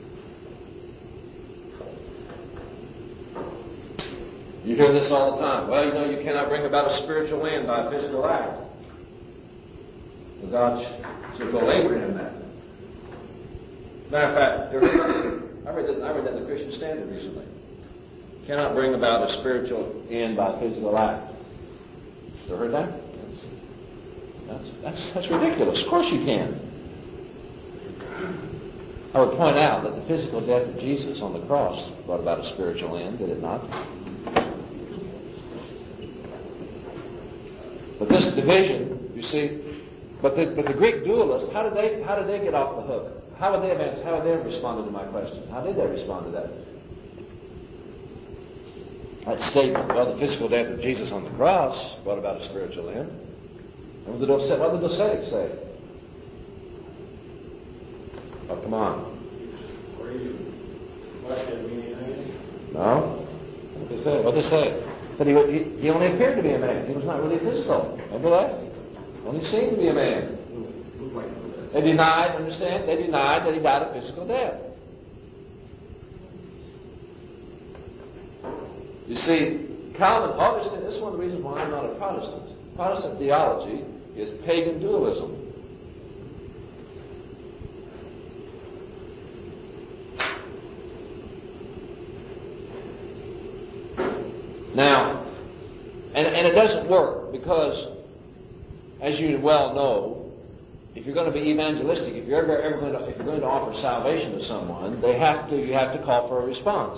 You hear this all the time. Well, you cannot bring about a spiritual end by a physical act. Well, God should go labor in that. Matter of fact, I read that in the Christian Standard recently. Cannot bring about a spiritual end by physical act. You ever heard that? That's ridiculous. Of course you can. I would point out that the physical death of Jesus on the cross brought about a spiritual end, did it not? But this division, you see, but the Greek dualists, how did they get off the hook? how would they have answered? How would they have responded to my question? How did they respond to that? That statement, well, the physical death of Jesus on the cross brought about a spiritual end. And what did the Docetic say? Oh, come on. Were you questioning anything? No? What did they say? What did they say? But he only appeared to be a man. He was not really physical. Remember that? Only seemed to be a man. They denied, understand? They denied that he died a physical death. You see, Calvin, Augustine, this is one of the reasons why I'm not a Protestant. Protestant theology is pagan dualism. Now, and it doesn't work because, as you well know, if you're going to be evangelistic, if you're going to offer salvation to someone, you have to call for a response.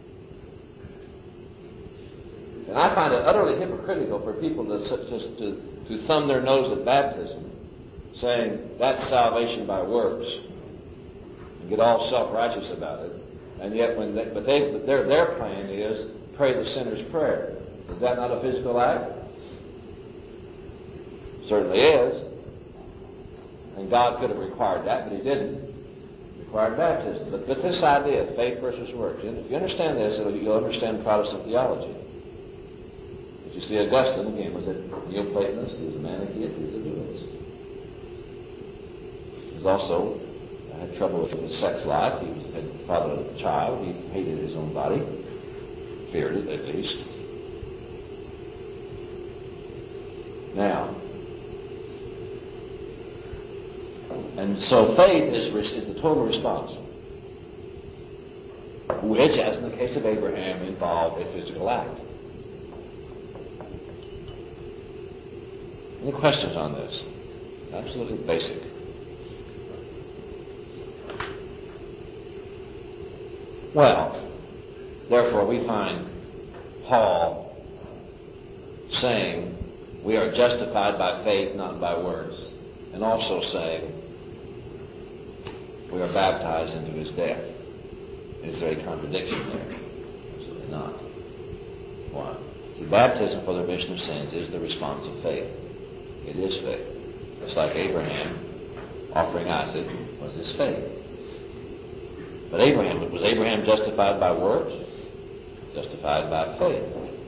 And I find it utterly hypocritical for people to thumb their nose at baptism, saying that's salvation by works, and get all self-righteous about it. And yet, their plan is pray the sinner's prayer. Is that not a physical act? Certainly is. And God could have required that, but He didn't. He required baptism. But this idea of faith versus works, if you understand this, you'll understand Protestant theology. But you see, Augustine, again, was a Neoplatonist, he was a Manichaeist, he was a dualist. He was also had trouble with his sex life. He had fathered a child. He hated his own body. Feared it, at least. Now, and so faith is the total response, which, as in the case of Abraham, involved a physical act. Any questions on this? Absolutely basic. Well, therefore we find Paul saying we are justified by faith, not by works, and also saying we are baptized into His death. Is there a contradiction there? Absolutely not. Why? See, baptism for the remission of sins is the response of faith. It is faith. It's like Abraham offering Isaac was his faith. But was Abraham justified by works? Justified by faith.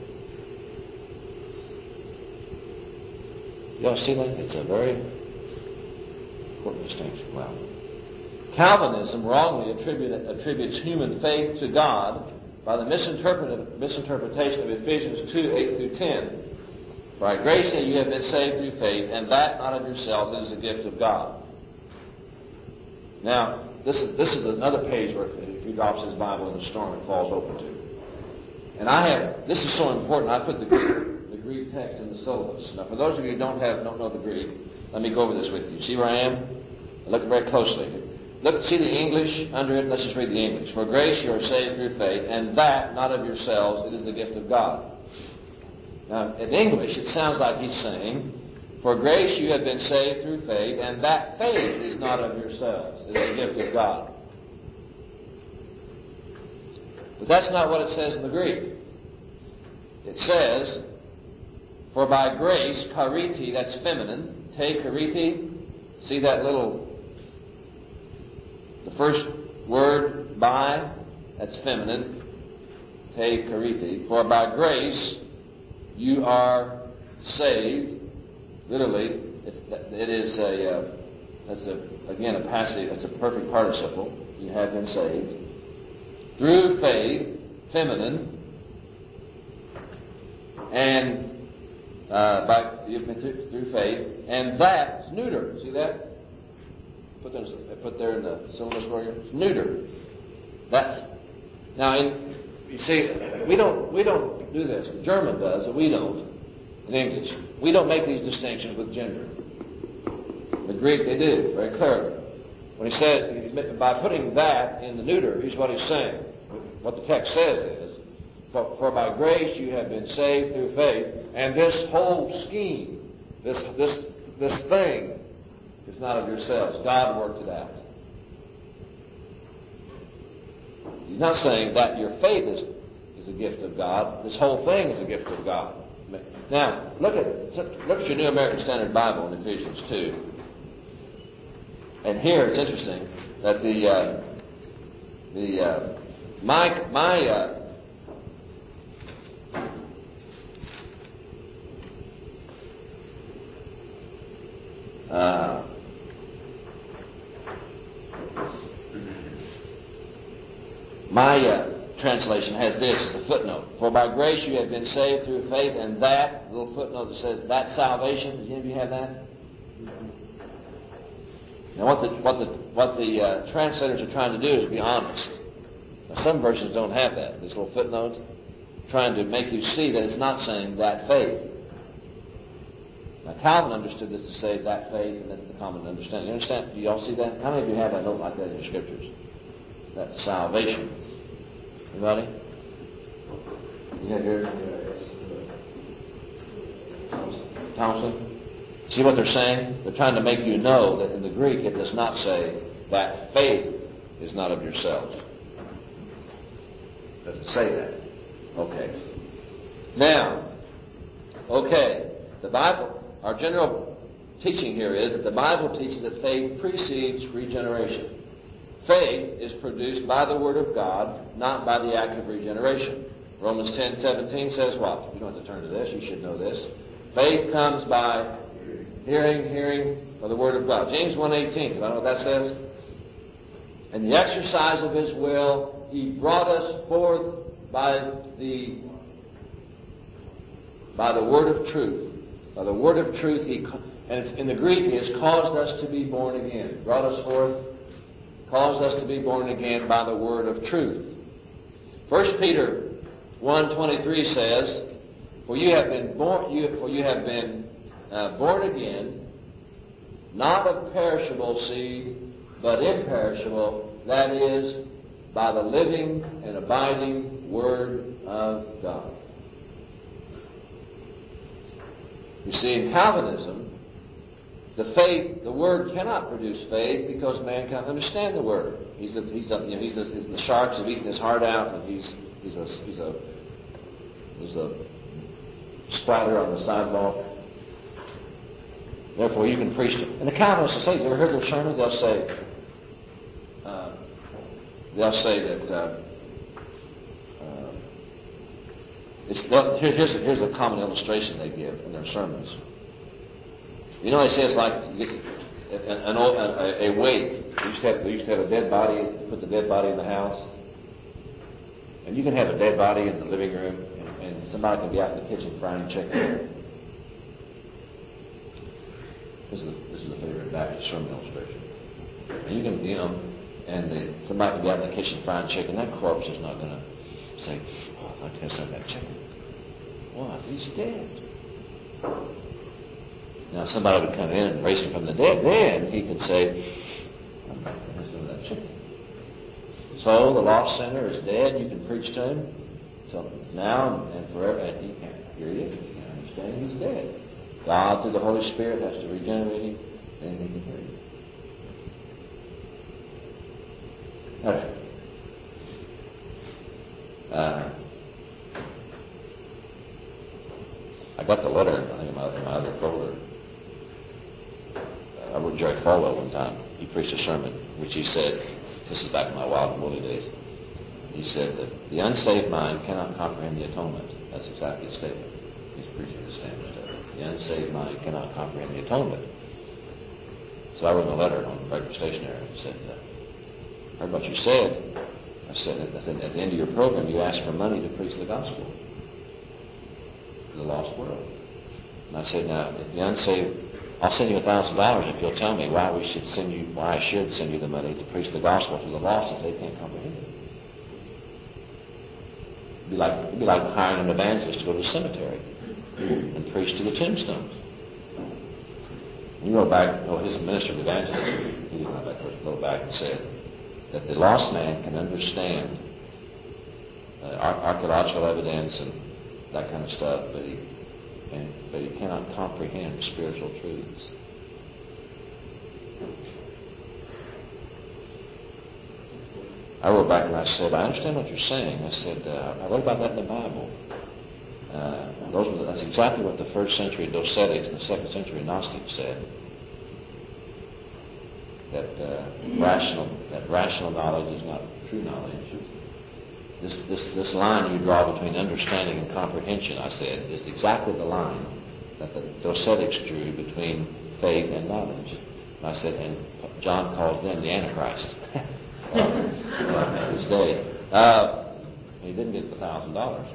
Y'all see that? It's a very important distinction. Well, Calvinism wrongly attributes human faith to God by the misinterpretation of Ephesians 2:8 through 10. For by grace you have been saved through faith, and that not of yourselves, it is a gift of God. Now, this is another page where if he drops his Bible in the storm, it falls open to. And this is so important, I put the Greek text in the syllabus. Now, for those of you who don't know the Greek, let me go over this with you. See where I am? Look very closely. See the English under it? Let's just read the English. For grace you are saved through faith, and that not of yourselves, it is the gift of God. Now, in English, it sounds like he's saying, for grace you have been saved through faith, and that faith is not of yourselves. It is a gift of God. But that's not what it says in the Greek. It says, for by grace, chariti, that's feminine, te chariti, see that the first word, by, that's feminine, te chariti. For by grace you are saved. Literally, it is again a passive. It's a perfect participle. You have been saved through faith, feminine, and you've been through faith, and that's neuter. See that? Put there in the syllabus for you. It's neuter. Now, you see, we don't do this. The German does, but we don't. In English, we don't make these distinctions with gender. In the Greek, they do very clearly. When he says by putting that in the neuter, here's what he's saying. What the text says is, for by grace you have been saved through faith, and this whole scheme, this thing, is not of yourselves. God worked it out. He's not saying that your faith is a gift of God. This whole thing is a gift of God. Now, look at your New American Standard Bible in Ephesians 2. And here it's interesting that my translation has this as a footnote. For by grace you have been saved through faith, and that little footnote that says that salvation. Does any of you have that? Now, what the translators are trying to do is be honest. Now, some versions don't have that. This little footnote, trying to make you see that it's not saying that faith. Now, Calvin understood this to say that faith, and that's the common understanding. You understand? Do you all see that? How many of you have a note like that in your scriptures? That salvation. Anybody? You have yours? Thompson? See what they're saying? They're trying to make you know that in the Greek it does not say that faith is not of yourselves. It doesn't say that. Okay. Now, the Bible, our general teaching here is that the Bible teaches that faith precedes regeneration. Faith is produced by the Word of God, not by the act of regeneration. Romans 10:17 says what? You don't have to turn to this. You should know this. Faith comes by hearing by the Word of God. James 1:18. Do you know what that says? In the exercise of His will, He brought us forth by the Word of truth. By the Word of truth, and it's, in the Greek, He has caused us to be born again. Brought us forth, caused us to be born again by the Word of truth. 1 Peter 1:23 says, For you have been born again, not of perishable seed, but imperishable, that is, by the living and abiding Word of God. You see, in Calvinism, the Word cannot produce faith because man can't understand the Word. The sharks have eaten his heart out, and he's a splatter on the sidewalk. Therefore, you can preach to. And the Calvinists will say, you ever heard their sermons? They'll say that here's a common illustration they give in their sermons. You know, they say it's like a wake. They used to have a dead body, put the dead body in the house. And you can have a dead body in the living room, and somebody can be out in the kitchen frying chicken. This is a favorite Baptist sermon illustration. And you can, somebody can be out in the kitchen frying chicken. That corpse is not going to say, "Oh, I'd like to have some of that chicken." Why? He's dead. Now, somebody would come in and raise him from the dead. Then he could say, "I'm not going to have some of that chicken." So the lost sinner is dead. You can preach to him till now and forever, and he can't hear you. He can't understand. He's dead. God, through the Holy Spirit, has to regenerate him, and he can hear you. All right. I got the letter, I think, in my other folder. I wrote Jerry Falwell one time. He preached a sermon, which he said, this is back in my wild and woolly days. He said that the unsaved mind cannot comprehend the atonement. That's exactly the statement. He's preaching the standard stuff. The unsaved mind cannot comprehend the atonement. So I wrote a letter on regular stationery and said, I heard what you said. I said, at the end of your program, you asked for money to preach the gospel to the lost world. And I said, now, if the unsaved, I'll send you $1,000 if you'll tell me why I should send you the money to preach the gospel to the lost if they can't comprehend it. It'd be like hiring an evangelist to go to the cemetery and preach to the tombstones. He wrote back, his minister of evangelism, he didn't write back first, wrote back and said that the lost man can understand archaeological evidence and that kind of stuff, but he cannot comprehend spiritual truths. I I wrote back and I said, I understand what you're saying. I said, I wrote about that in the Bible. That's exactly what the first century Docetics and the second century Gnostics said. That rational knowledge is not true knowledge. This line you draw between understanding and comprehension, I said, is exactly the line that the Docetics drew between faith and knowledge. And I said, and John calls them the Antichrist. His day. He didn't get the $1,000.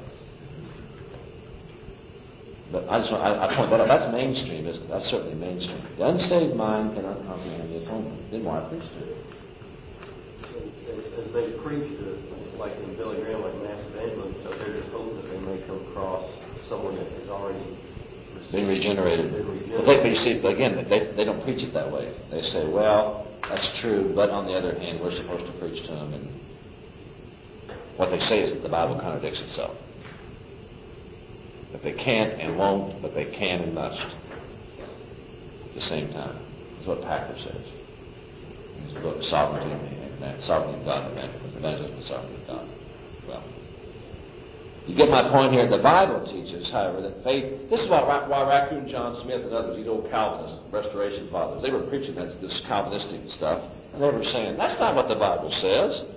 But I point that out. That's mainstream, isn't it? That's certainly mainstream. The unsaved mind cannot comprehend the atonement. Then why preach to it? As they preach to it, like in Billy Graham, like Mass Evangelism, so they're just hoping that they may come across someone that has already been regenerated. But you see, again, they don't preach it that way. They say, well, that's true, but on the other hand, we're supposed to preach to them. And what they say is that the Bible contradicts itself. That they can't and won't, but they can and must at the same time. That's what Packer says. In his book, Sovereignty of God and Evangelism and Sovereignty of God. Well, you get my point here. The Bible teaches, however, that faith. This is why Raccoon John Smith and others, these old Calvinists, Restoration fathers, they were preaching this Calvinistic stuff, and they were saying that's not what the Bible says.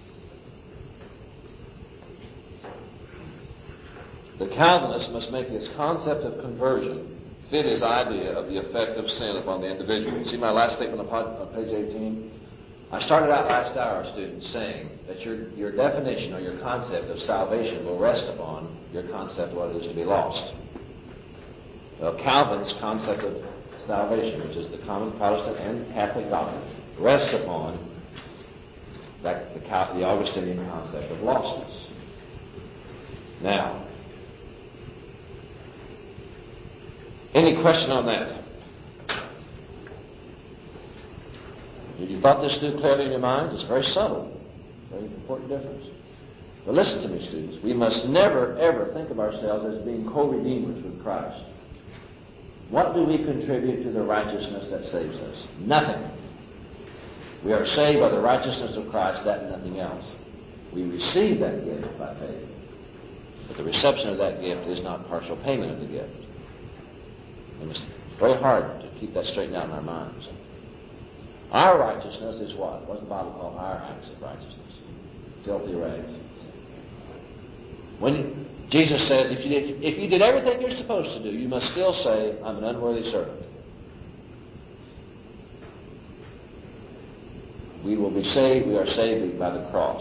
The Calvinist must make his concept of conversion fit his idea of the effect of sin upon the individual. You see my last statement on page 18? I started out last hour, students, saying that your definition or your concept of salvation will rest upon your concept of what it is to be lost. Well, Calvin's concept of salvation, which is the common Protestant and Catholic doctrine, rests upon the Augustinian concept of lostness. Now, any question on that? You thought this stood clearly in your minds? It's very subtle. Very important difference. But listen to me, students. We must never, ever think of ourselves as being co-redeemers with Christ. What do we contribute to the righteousness that saves us? Nothing. We are saved by the righteousness of Christ, that and nothing else. We receive that gift by faith. But the reception of that gift is not partial payment of the gift. It's very hard to keep that straightened out in our minds. Our righteousness is what? What does the Bible call our acts of righteousness? Filthy rags. When Jesus says, if you did everything you're supposed to do, you must still say, I'm an unworthy servant. We will be saved. We are saved by the cross.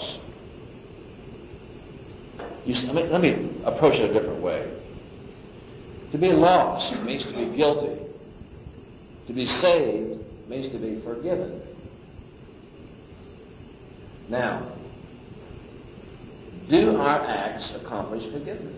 Let me approach it a different way. To be lost means to be guilty. To be saved means to be forgiven. Now, do our acts accomplish forgiveness?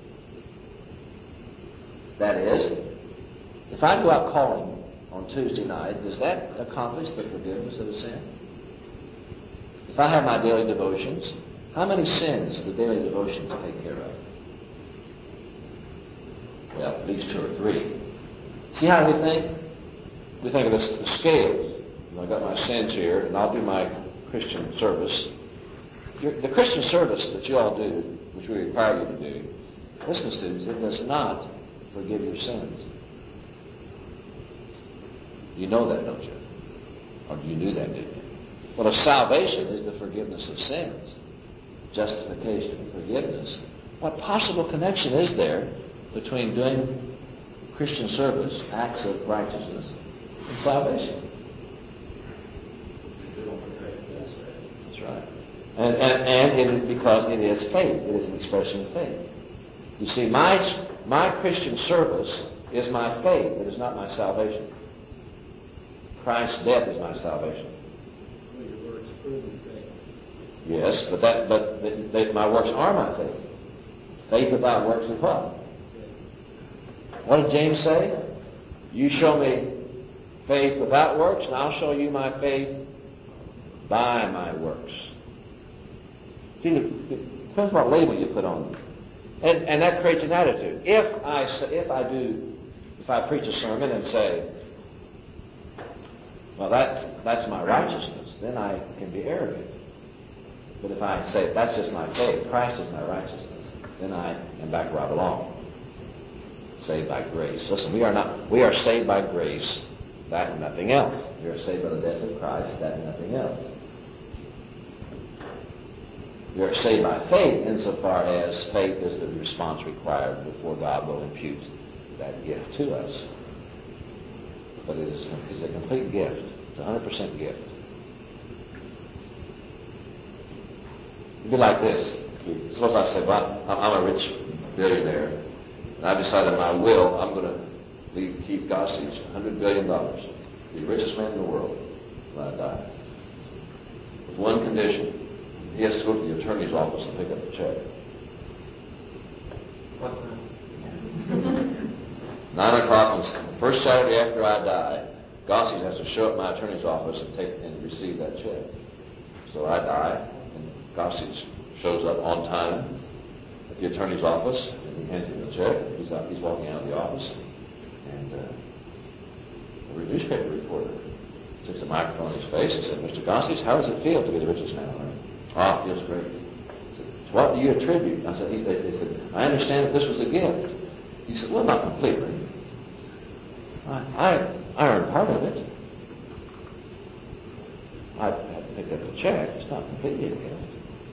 That is, if I go out calling on Tuesday night, does that accomplish the forgiveness of a sin? If I have my daily devotions, how many sins do the daily devotions take care of? Well, at least 2 or 3. See how we think? We think of the scales. I've got my sins here, and I'll do my Christian service. The Christian service that you all do, which we require you to do, listen, students, it does not forgive your sins. You know that, don't you? Or you knew that, didn't you? Well, if salvation is the forgiveness of sins, justification and forgiveness, what possible connection is there between doing Christian service, acts of righteousness, and salvation? That's right. And it is because it is faith. It is an expression of faith. You see, my Christian service is my faith. It is not my salvation. Christ's death is my salvation. Your works prove your faith. Yes, but my works are my faith. Faith without works is what? What did James say? You show me faith without works, and I'll show you my faith by my works. See, it depends what label you put on them. And that creates an attitude. If I preach a sermon and say, well, that's my righteousness, then I can be arrogant. But if I say, that's just my faith, Christ is my righteousness, then I am back where I belong. Saved by grace. Listen, we are saved by grace, that and nothing else. We are saved by the death of Christ, that and nothing else. We are saved by faith insofar as faith is the response required before God will impute that gift to us. But it's a complete gift. It's a 100% gift. It'd be like this. Suppose I say, well, I'm a rich billionaire, and I decided in my will I'm going to leave Keith Gossage $100 billion, the richest man in the world, when I die. With one condition. He has to go to the attorney's office and pick up the check. What's that? 9 o'clock on the first Saturday after I die, Gossage has to show up at my attorney's office and receive that check. So I die, and Gossage shows up on time at the attorney's office, and he hands him the check. He's walking out of the office, and a newspaper reporter sticks a microphone in his face and said, "Mr. Gossage, how does it feel to be the richest man on earth?" "Oh, it feels great." I said, "To what do you attribute?" I said, they said, "I understand that this was a gift." He said, "Well, not completely. I earned part of it. I picked up the check. It's not completely a gift."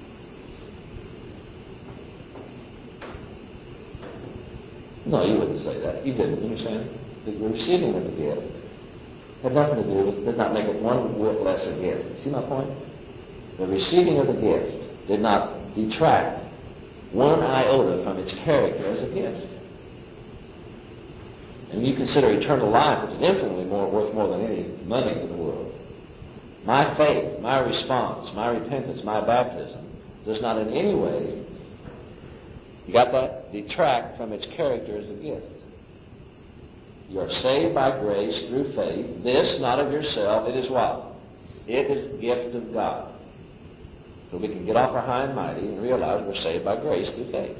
No, you wouldn't say that. You didn't. You understand? The receiving of the gift had nothing to do with, did not make it one whit less a gift. See my point? The receiving of the gift did not detract one iota from its character as a gift. And you consider eternal life, which is infinitely worth more than any money in the world. My faith, my response, my repentance, my baptism does not in any way, you got that? Detract from its character as a gift. You are saved by grace through faith. This, not of yourself, it is what? It is the gift of God. So we can get off our high and mighty and realize we're saved by grace through faith.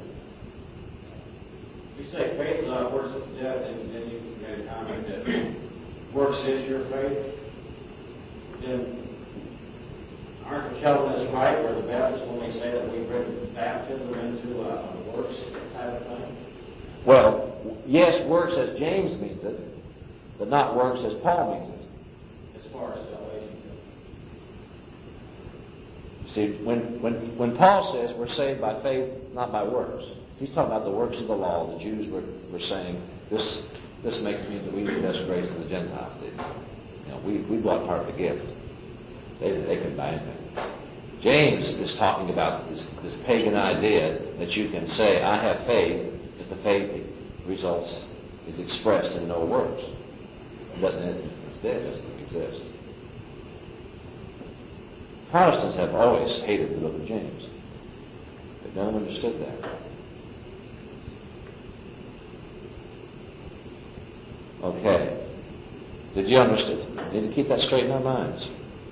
You say faith is our works of death, and then you made a comment that works is your faith. Then aren't the Calvinists right, where the Baptists, when they say that we bring baptism into a works type of thing? Well, yes, works as James means it, but not works as Paul means it. As far as salvation goes. See, when Paul says we're saved by faith, not by works, he's talking about the works of the law. The Jews were saying, this makes me that we need less grace than the Gentiles did. You know, we bought part of the gift. They couldn't buy anything. James is talking about this pagan idea that you can say, I have faith, but the faith results is expressed in no works. It doesn't exist. Protestants have always hated the book of James. They've never understood that. Okay. Did you understand? We need to keep that straight in our minds.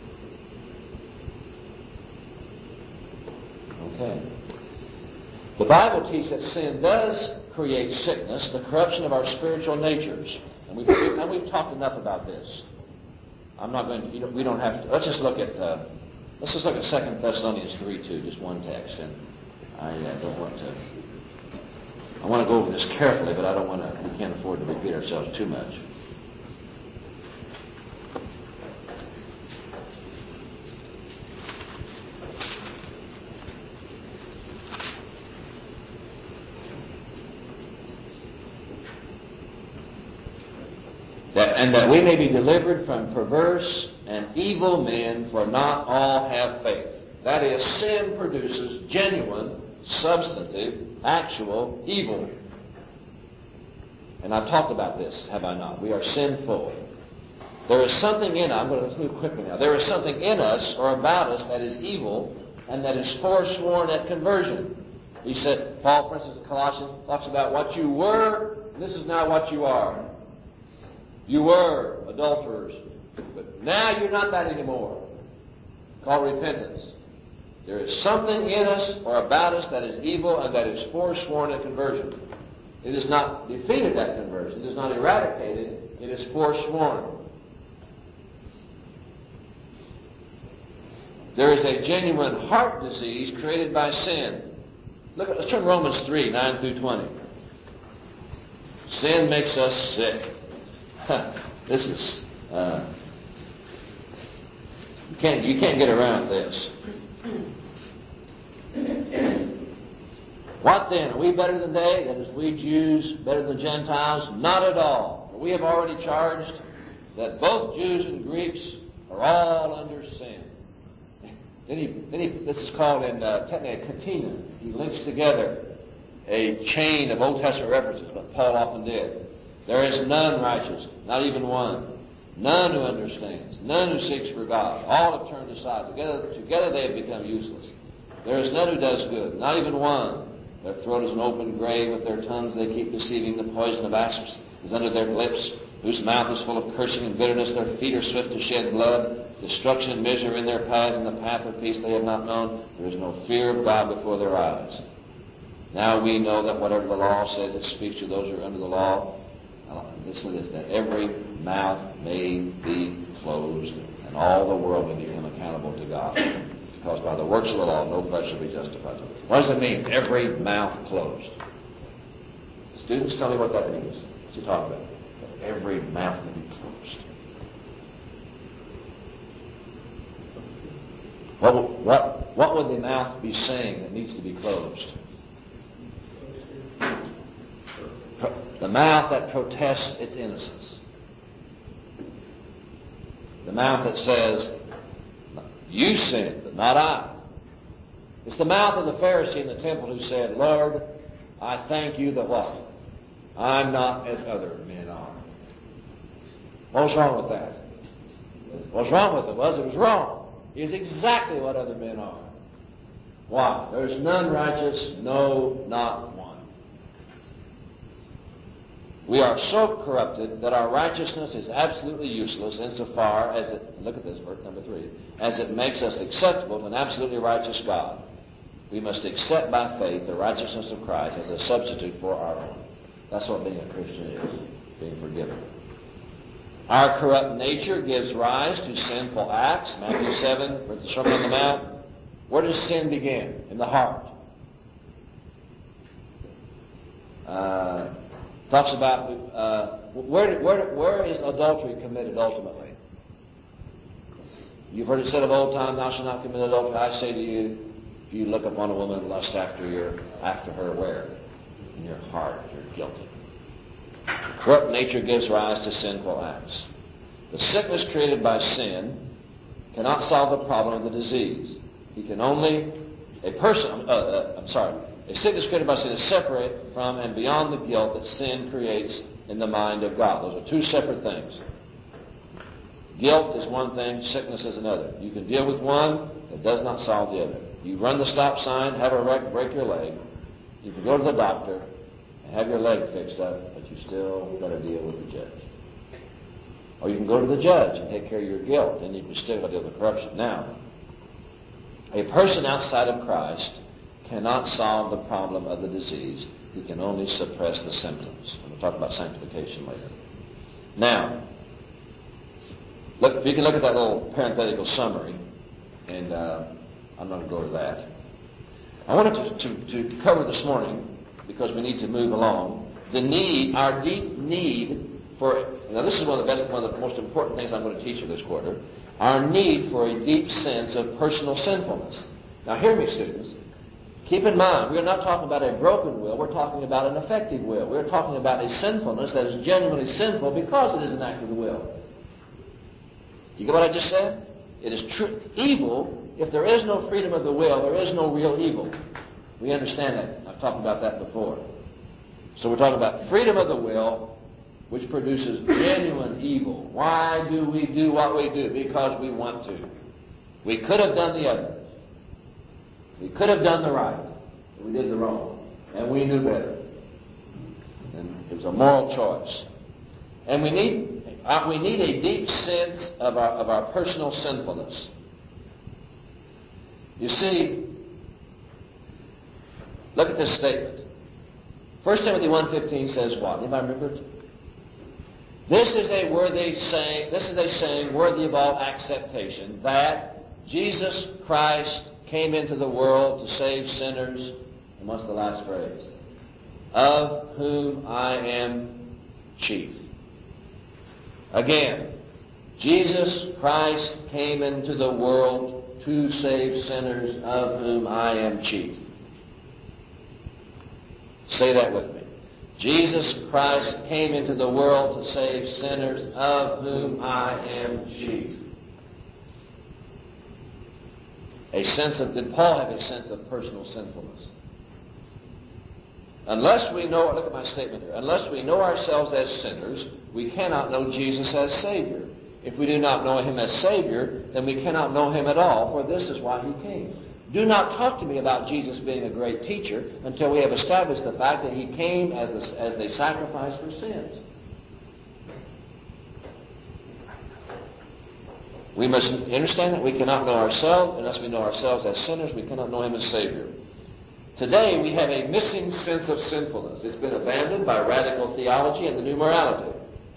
Okay. The Bible teaches that sin does create sickness, the corruption of our spiritual natures. And we've talked enough about this. I'm not going to, we don't have to, let's just look at 2 Thessalonians 3:2, just one text. And I want to go over this carefully, but we can't afford to repeat ourselves too much. And that we may be delivered from perverse and evil men, for not all have faith. That is, sin produces genuine, substantive, actual evil. And I've talked about this, have I not? We are sinful. There is something in us, let's move quickly now. There is something in us or about us that is evil and that is forsworn at conversion. He said, Paul, for instance, in Colossians, talks about what you were, and this is now what you are. You were adulterers, but now you're not that anymore. Called repentance. There is something in us or about us that is evil and that is forsworn at conversion. It is not defeated at conversion. It is not eradicated. It is forsworn. There is a genuine heart disease created by sin. Let's turn to Romans 3, 9 through 20. Sin makes us sick. This is, you can't get around this. What then? Are we better than they? That is, we Jews better than Gentiles? Not at all. For we have already charged that both Jews and Greeks are all under sin. This is called in technically a katina. He links together a chain of Old Testament references, but Paul often did. There is none righteous, not even one. None who understands, none who seeks for God. All have turned aside. Together they have become useless. There is none who does good, not even one. Their throat is an open grave. With their tongues they keep deceiving. The poison of asps is under their lips, whose mouth is full of cursing and bitterness. Their feet are swift to shed blood. Destruction and misery are in their path, and the path of peace they have not known. There is no fear of God before their eyes. Now we know that whatever the law says, it speaks to those who are under the law. Listen to this, that every mouth may be closed, and all the world may become accountable to God. Because by the works of the law, no flesh shall be justified. What does it mean, every mouth closed? Students, tell me what that means. What's he talking about? That every mouth may be closed. What would the mouth be saying that needs to be closed? The mouth that protests its innocence. The mouth that says, you sinned, but not I. It's the mouth of the Pharisee in the temple who said, Lord, I thank you that what? I'm not as other men are. What was wrong with that? What's wrong with it was wrong. It is exactly what other men are. Why? There's none righteous, no, not one. We are so corrupted that our righteousness is absolutely useless insofar as it, look at this, verse number 3, as it makes us acceptable to an absolutely righteous God. We must accept by faith the righteousness of Christ as a substitute for our own. That's what being a Christian is, being forgiven. Our corrupt nature gives rise to sinful acts. Matthew 7, the Sermon on the Mount. Where does sin begin? In the heart. Talks about where is adultery committed ultimately? You've heard it said of old time, thou shalt not commit adultery. I say to you, if you look upon a woman and lust after her, where? In your heart, you're guilty. The corrupt nature gives rise to sinful acts. The sickness created by sin cannot solve the problem of the disease. A sickness created by sin is separate from and beyond the guilt that sin creates in the mind of God. Those are two separate things. Guilt is one thing, sickness is another. You can deal with one, it does not solve the other. You run the stop sign, have a wreck, break your leg. You can go to the doctor and have your leg fixed up, but you still got to deal with the judge. Or you can go to the judge and take care of your guilt, and you can still deal with the corruption. Now, a person outside of Christ cannot solve the problem of the disease. He can only suppress the symptoms. And we'll talk about sanctification later. Now, you can look at that little parenthetical summary, and I'm not going to go to that. I wanted to cover this morning, because we need to move along, our deep need for, now this is one of the most important things I'm going to teach you this quarter, our need for a deep sense of personal sinfulness. Now hear me, students. Keep in mind, we're not talking about a broken will, we're talking about an effective will. We're talking about a sinfulness that is genuinely sinful because it is an act of the will. You get what I just said? It is true. Evil, if there is no freedom of the will, there is no real evil. We understand that. I've talked about that before. So we're talking about freedom of the will, which produces genuine evil. Why do we do what we do? Because we want to. We could have done the other. We could have done the right, but we did the wrong. And we knew better. And it was a moral choice. And we need a deep sense of our personal sinfulness. You see, look at this statement. 1 Timothy 1:15 says what? Anybody remember it? This is a saying worthy of all acceptation, that Jesus Christ came into the world to save sinners. And what's the last phrase? Of whom I am chief. Again, Jesus Christ came into the world to save sinners, of whom I am chief. Say that with me. Jesus Christ came into the world to save sinners, of whom I am chief. Did Paul have a sense of personal sinfulness? Unless we know, look at my statement here, unless we know ourselves as sinners, we cannot know Jesus as Savior. If we do not know Him as Savior, then we cannot know Him at all, for this is why He came. Do not talk to me about Jesus being a great teacher until we have established the fact that He came as a sacrifice for sins. We must understand that we cannot know ourselves. Unless we know ourselves as sinners, we cannot know Him as Savior. Today, we have a missing sense of sinfulness. It's been abandoned by radical theology and the new morality.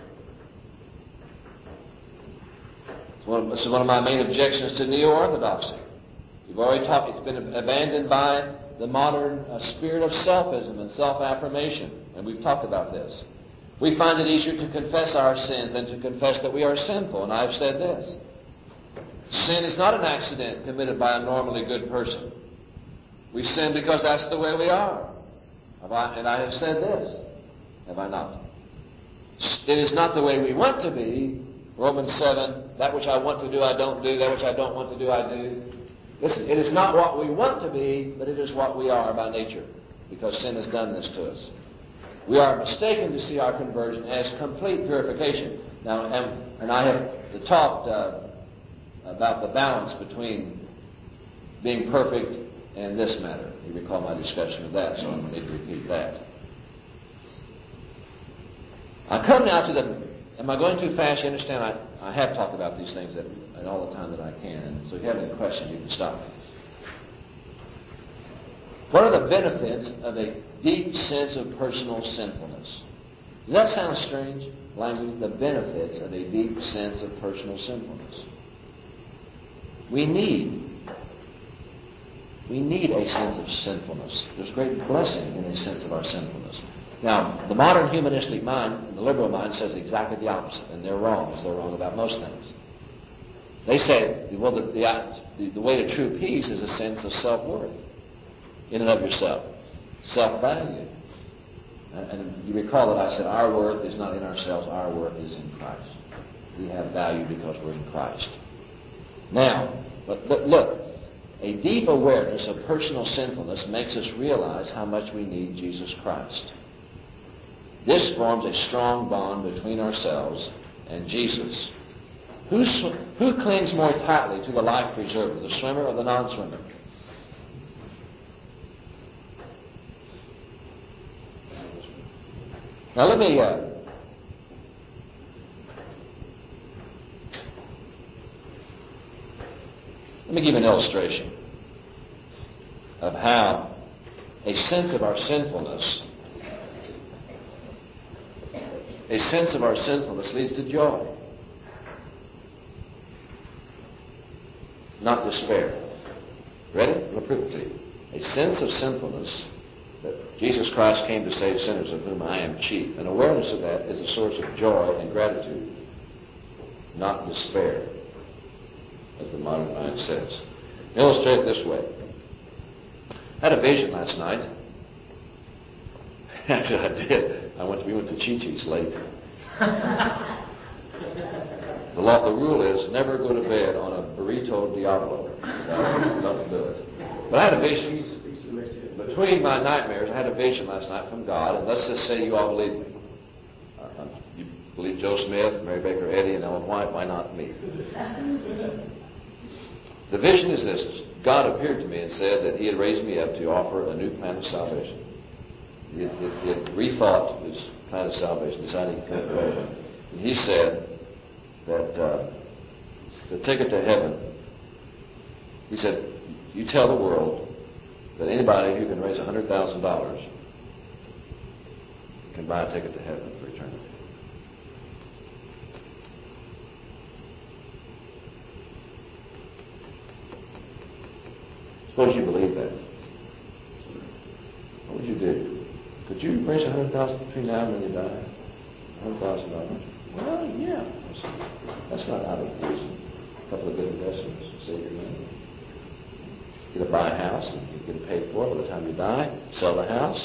This is one of my main objections to neo-orthodoxy. We've already talked, it's been abandoned by the modern spirit of selfism and self-affirmation, and we've talked about this. We find it easier to confess our sins than to confess that we are sinful, and I've said this. Sin is not an accident committed by a normally good person. We sin because that's the way we are. And I have said this, have I not? It is not the way we want to be. Romans 7, that which I want to do, I don't do. That which I don't want to do, I do. Listen, it is not what we want to be, but it is what we are by nature, because sin has done this to us. We are mistaken to see our conversion as complete purification. Now, and I have talked about the balance between being perfect and this matter. You recall my discussion of that, so I don't need to repeat that. I come now to am I going too fast? You understand, I have talked about these things at all the time that I can. So if you have any questions, you can stop me. What are the benefits of a deep sense of personal sinfulness? Does that sound strange? Language, the benefits of a deep sense of personal sinfulness. We need a sense of sinfulness. There's great blessing in a sense of our sinfulness. Now, the modern humanistic mind, the liberal mind, says exactly the opposite, and they're wrong, as they're wrong about most things. They say, well, the way to true peace is a sense of self-worth in and of yourself, self-value. And you recall that I said our worth is not in ourselves, our worth is in Christ. We have value because we're in Christ. Now, but look, a deep awareness of personal sinfulness makes us realize how much we need Jesus Christ. This forms a strong bond between ourselves and Jesus. Who clings more tightly to the life preserver, the swimmer or the non-swimmer? Now let me give you an illustration of how a sense of our sinfulness leads to joy, not despair. Ready? I'll prove it to you. A sense of sinfulness, that Jesus Christ came to save sinners, of whom I am chief. An awareness of that is a source of joy and gratitude, not despair, as the modern mind says. Illustrate it this way. I had a vision last night. Actually, I did. We went to Chi-Chi's late. The rule is never go to bed on a burrito Diablo. Don't do it. But I had a vision. Between my nightmares, I had a vision last night from God, and let's just say you all believe me. You believe Joe Smith, Mary Baker Eddy, and Ellen White, why not me? The vision is this. God appeared to me and said that He had raised me up to offer a new plan of salvation. He had rethought His plan of salvation, decided He couldn't go. And He said that the ticket to heaven, He said, you tell the world that anybody who can raise $100,000 can buy a ticket to heaven for eternity. Suppose you believe that. What would you do? Could you raise $100,000 between now and when you die? $100,000? Well, yeah. That's not out of reason. A couple of good investments, save your money. You could buy a house and you get it paid for by the time you die. Sell the house.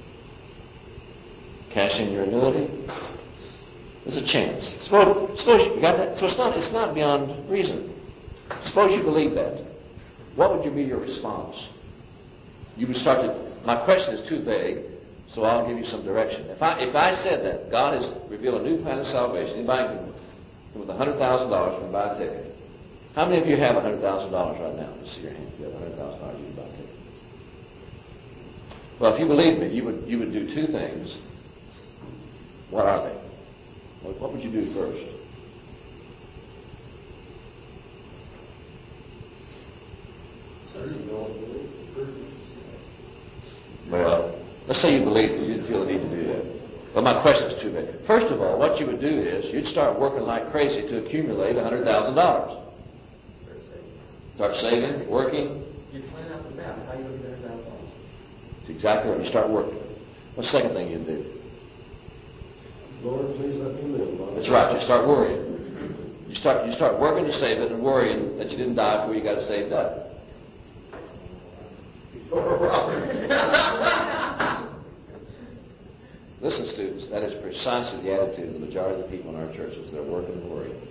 Cash in your annuity. There's a chance. Suppose you got that. So it's not beyond reason. Suppose you believe that. What would be your response? You would start to. My question is too vague, so I'll give you some direction. If I said that God has revealed a new plan of salvation, anybody can, with $100,000 can buy a ticket. How many of you have $100,000 right now? Let's see your hand. If you have $100,000, you can buy a ticket. Well, if you believe me, you would do two things. What are they? What would you do first? Well, let's say you believe it. You didn't feel the need to do that. But my question is too big. First of all, what you would do is you'd start working like crazy to accumulate $100,000. Start saving, working. You plan out the map. How you going to get $100,000? That's exactly right. You start working. What's the second thing you'd do? Lord, please let me live. Lord. That's right. You start worrying. You start working to save it and worrying that you didn't die before you got it saved up. Listen, students, that is precisely the attitude of the majority of the people in our churches. They're working and worrying.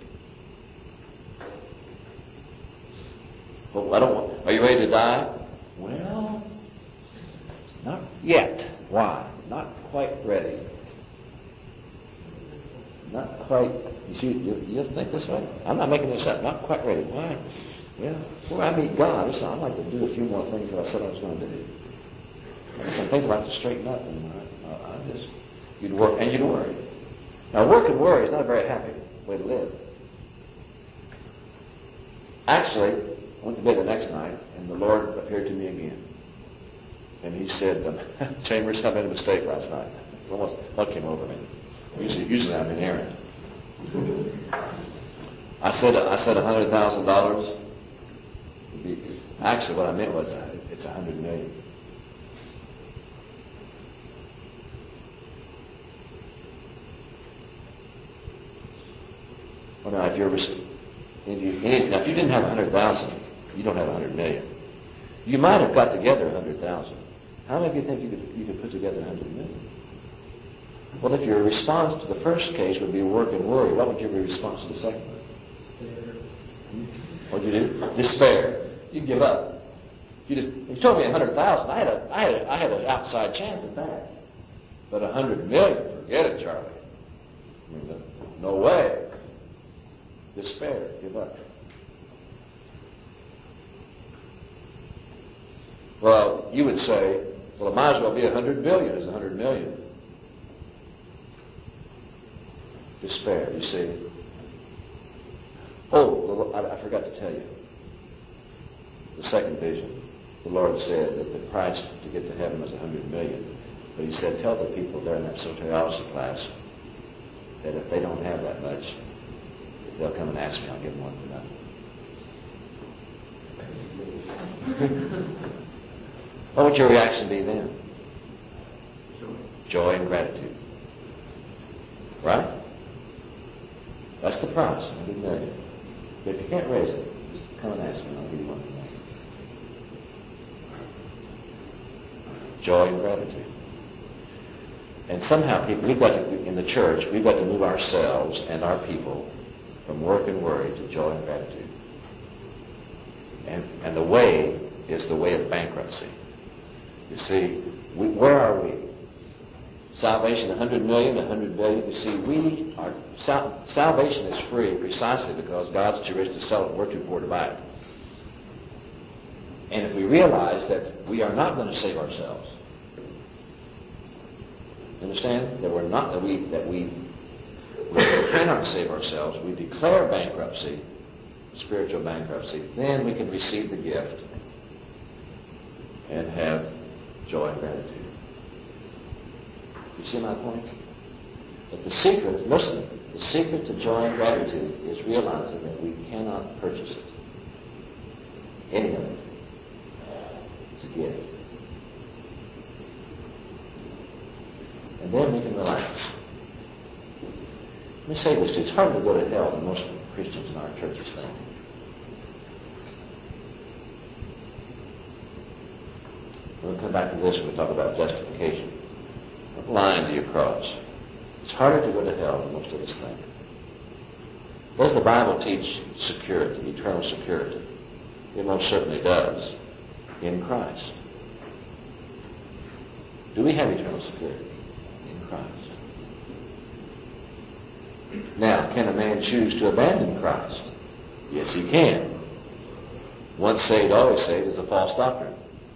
Well, are you ready to die? Well, not yet. Why? Not quite ready. Not quite. You see, you think this way? I'm not making this up. Not quite ready. Why? Well, before I meet God, I'd like to do a few more things that I said I was going to do. Some things I'd like to straighten up, and you'd work and you'd worry. Now, work and worry is not a very happy way to live. Actually, I went to bed the next night, and the Lord appeared to me again. And He said, Chambers, I made a mistake last night. What came over me? Usually I'm inerrant. I said $100,000. Actually, what I meant was it's $100 million. Well, now, if you didn't have 100,000, you don't have 100 million. You might have got together 100,000. How many of you think you could put together 100 million? Well, if your response to the first case would be work and worry, what would be your response to the second one? What'd you do? Despair. You'd give up. You told me 100,000. I had an outside chance at that. But 100 million, forget it, Charlie. I mean, no way. Despair. Give up. Well, you would say, well, it might as well be 100 billion as 100 million. Despair, you see. Oh, I forgot to tell you. The second vision, the Lord said that the price to get to heaven was 100 million. But He said, tell the people there in that soteriology class that if they don't have that much, they'll come and ask me. I'll give them one for nothing. What would your reaction be then? Joy and gratitude. Right? That's the price, 100 million. But if you can't raise it, just come and ask me, and I'll give you one for nothing. Joy and gratitude. And somehow, in the church, we've got to move ourselves and our people from work and worry to joy and gratitude. And the way is the way of bankruptcy. You see, where are we? Salvation, 100 million, 100 billion. You see, salvation is free precisely because God's too rich to sell it and we're too poor to buy it. And if we realize that we are not going to save ourselves, understand that we cannot save ourselves, we declare bankruptcy, spiritual bankruptcy, then we can receive the gift and have joy and gratitude. You see my point? But the secret, listen, the secret to joy and gratitude is realizing that we cannot purchase it. Any of it. a gift. And then we can relax. Let me say this, it's harder to go to hell than most Christians in our churches think. We'll come back to this when we talk about justification. What line do you cross? It's harder to go to hell than most of us think. Does the Bible teach security, eternal security? It most certainly does, in Christ. Do we have eternal security? In Christ. Now, can a man choose to abandon Christ? Yes, he can. Once saved, always saved is a false doctrine.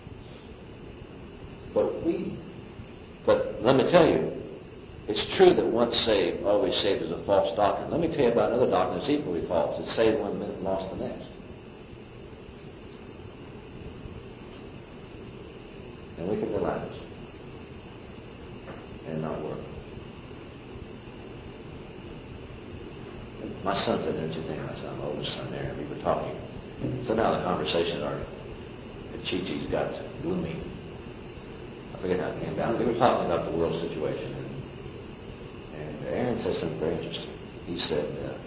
But let me tell you, it's true that once saved, always saved is a false doctrine. Let me tell you about another doctrine that's equally false. It's saved one minute, lost the next. And we can relax and not work. My son said, don't you think, my son, my oldest son there, we were talking. So now the conversation, the Chi-Chi's got gloomy. I forget how it came down. We were talking about the world situation. And Aaron said something very interesting. He said,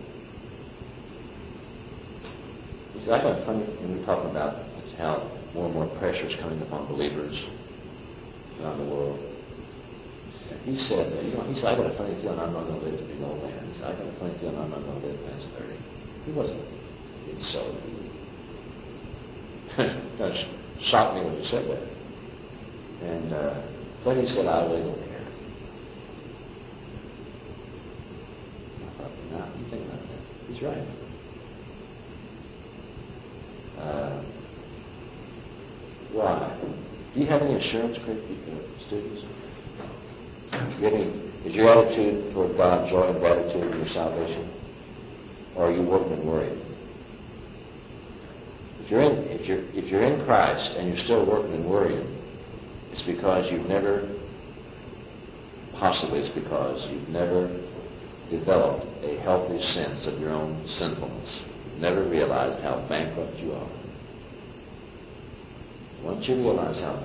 I got funny, and we were talking about how more and more pressure is coming upon believers around the world. And he said, I got a funny feeling I'm not going to live to be an old man. He said, I got a funny feeling I'm not going to live past 30. He wasn't insulted. That shocked me when he said that. And but he said, I really don't care. I thought, now you think about that. He's right. Why? Do you have any assurance, students? Is your attitude toward God joy and gratitude in your salvation? Or are you working and worrying? If you're in Christ and you're still working and worrying, it's because you've never developed a healthy sense of your own sinfulness. You've never realized how bankrupt you are. Once you realize how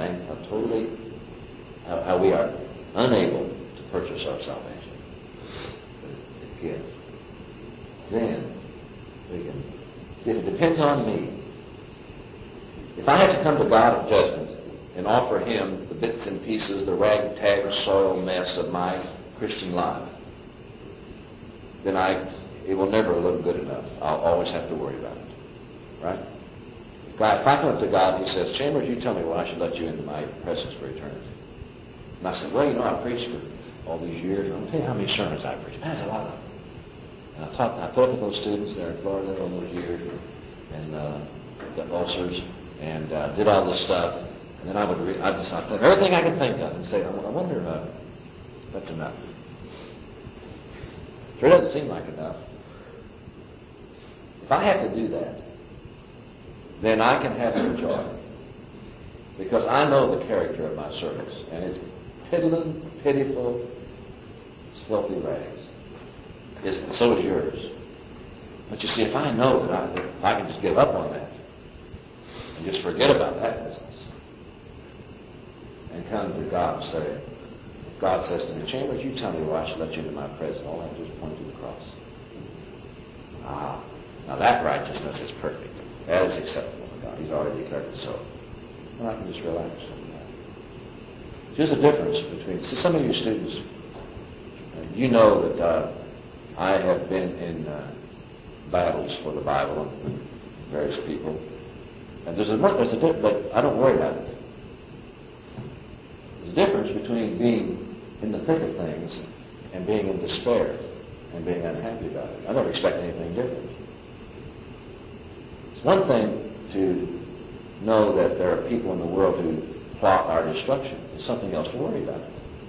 we are unable to purchase our salvation, the gift, then we can. If it depends on me, if I had to come to God at judgment and offer Him the bits and pieces, the ragtag soil mess of my Christian life, then it will never look good enough. I'll always have to worry about it. Right? God, if I come up to God and He says, Chambers, you tell me why I should let you into my presence for eternity. And I said, well, I preached for all these years, and I'll tell you how many sermons I preached. Man, that's a lot of them. And I talked with those students there in Florida all those years, and the ulcers, and did all this stuff. And then I would put everything I could think of and say, I wonder if that's enough. Sure doesn't seem like enough. If I have to do that, then I can have no joy. Because I know the character of my service. And it's piddling, pitiful, it's filthy rags. So is yours. But you see, if I know that I can just give up on that and just forget about that business and come to God and say, if God says to me, Chambers, you tell me why I should let you into my presence, all I have to do is point to the cross. Now that righteousness is perfect. That is acceptable to God. He's already declared it so. And I can just relax. There's a difference between, see, some of you students, you know that I have been in battles for the Bible with various people. And there's a difference, but I don't worry about it. There's a difference between being in the thick of things and being in despair and being unhappy about it. I never expect anything different. It's one thing to know that there are people in the world who plot our destruction. It's something else to worry about.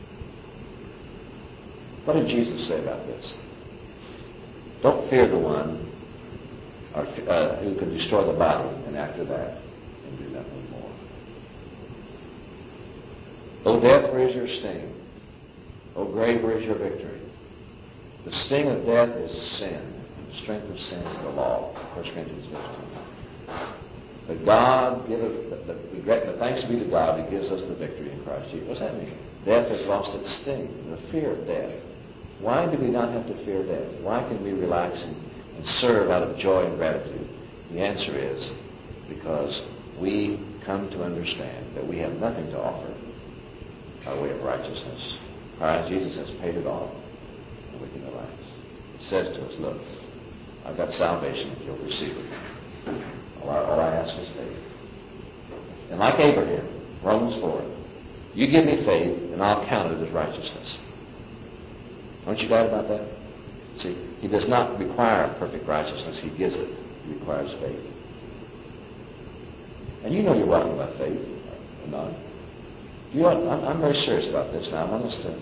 What did Jesus say about this? Don't fear the one who can destroy the body, and after that, can do nothing more. O death, where is your sting? O grave, where is your victory? The sting of death is sin, and the strength of sin is the law. 1 Corinthians 15. But God giveth, the thanks be to God who gives us the victory in Christ Jesus. What's that mean? Death has lost its sting, the fear of death. Why do we not have to fear death? Why can we relax and serve out of joy and gratitude? The answer is because we come to understand that we have nothing to offer by way of righteousness. Christ Jesus has paid it all, and we can relax. It says to us, look, I've got salvation if you'll receive it. All I ask is faith. And like Abraham, Romans 4, you give me faith, and I'll count it as righteousness. Aren't you glad about that? See, he does not require perfect righteousness. He gives it. He requires faith. And you know you're walking by faith, or not. I'm very serious about this now.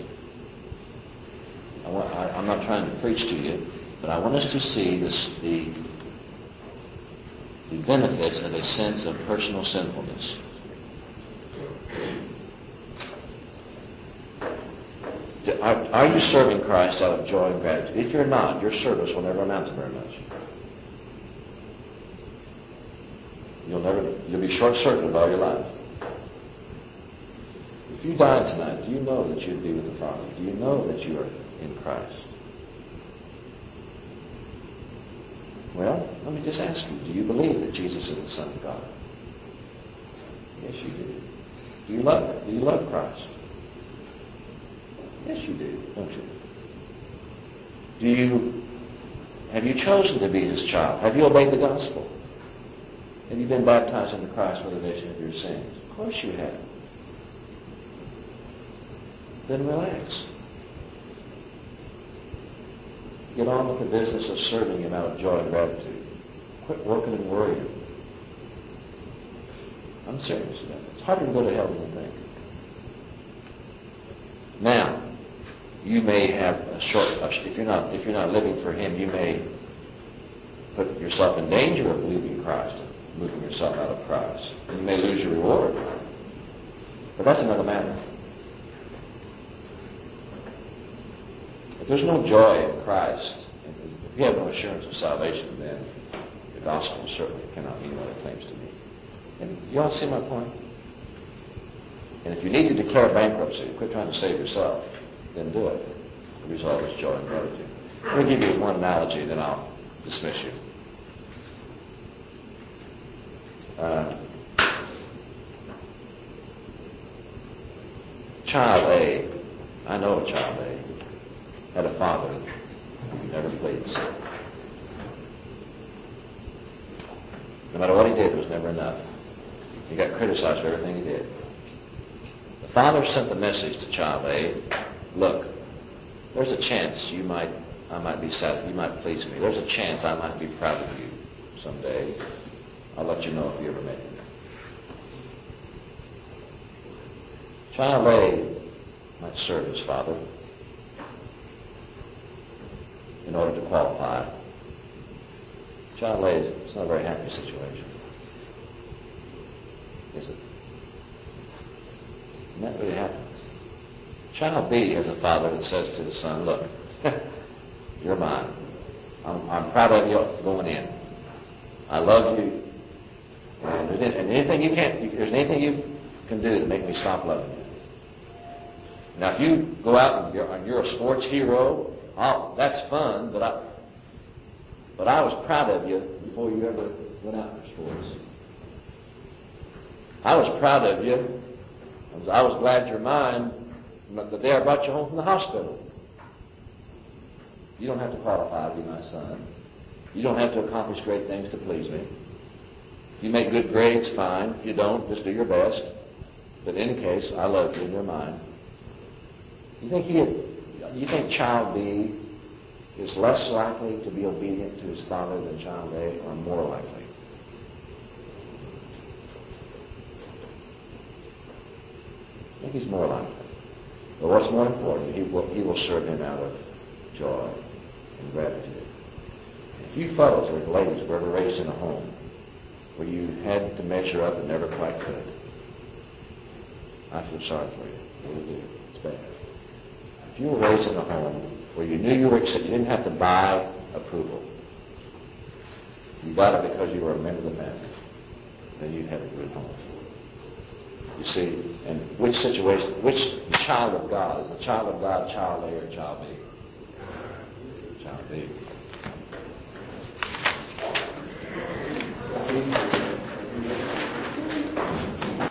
I'm not trying to preach to you, but I want us to see the benefits of a sense of personal sinfulness. Are you serving Christ out of joy and gratitude? If you're not, your service will never amount to very much. You'll be short-circuited all your life. If you died tonight, do you know that you'd be with the Father? Do you know that you are in Christ? Well, let me just ask you, do you believe that Jesus is the Son of God? Yes, you do. Do you love Him? Do you love Christ? Yes, you do, don't you? Have you chosen to be His child? Have you obeyed the gospel? Have you been baptized into Christ for the remission of your sins? Of course you have. Then relax. Get on with the business of serving Him out of joy and gratitude. Quit working and worrying. I'm serious about it. It's harder to go to hell than you think. Now, you may have if you're not living for Him, you may put yourself in danger of leaving Christ, moving yourself out of Christ. You may lose your reward. But that's another matter. If there's no joy in Christ, if you have no assurance of salvation, then the gospel certainly cannot mean what it claims to be. And you all see my point? And if you need to declare bankruptcy, quit trying to save yourself, then do it. The result is joy and gratitude. Let me give you one analogy, then I'll dismiss you. Child A, I know a child A, had a father who never pleased. No matter what he did, it was never enough. He got criticized for everything he did. The father sent the message to child A, look, there's a chance you might please me. There's a chance I might be proud of you someday. I'll let you know if you ever make it. Child A might serve his father in order to qualify. Child A, it's not a very happy situation, is it? And that really happens. Child B has a father that says to the son, look, you're mine. I'm proud of you going in. I love you. And there's anything you can do to make me stop loving you. Now, if you go out and you're a sports hero, that's fun, but I was proud of you before you ever went out for sports. I was proud of you. I was glad you're mine the day I brought you home from the hospital. You don't have to qualify to be my son. You don't have to accomplish great things to please me. If you make good grades, fine. If you don't, just do your best. But in any case, I love you and you're mine. You think child B is less likely to be obedient to his father than child A, or more likely? I think he's more likely. But what's more important, he will serve him out of joy and gratitude. If you fellows or ladies were ever raised in a home where you had to measure up and never quite could, I feel sorry for you. I really do. It's bad. If you were raised in a home where you knew you didn't have to buy approval, you got it because you were a member of the family, then you'd have a good home. You see, and which situation, which child of God is a child of God, child A or child B? Child B.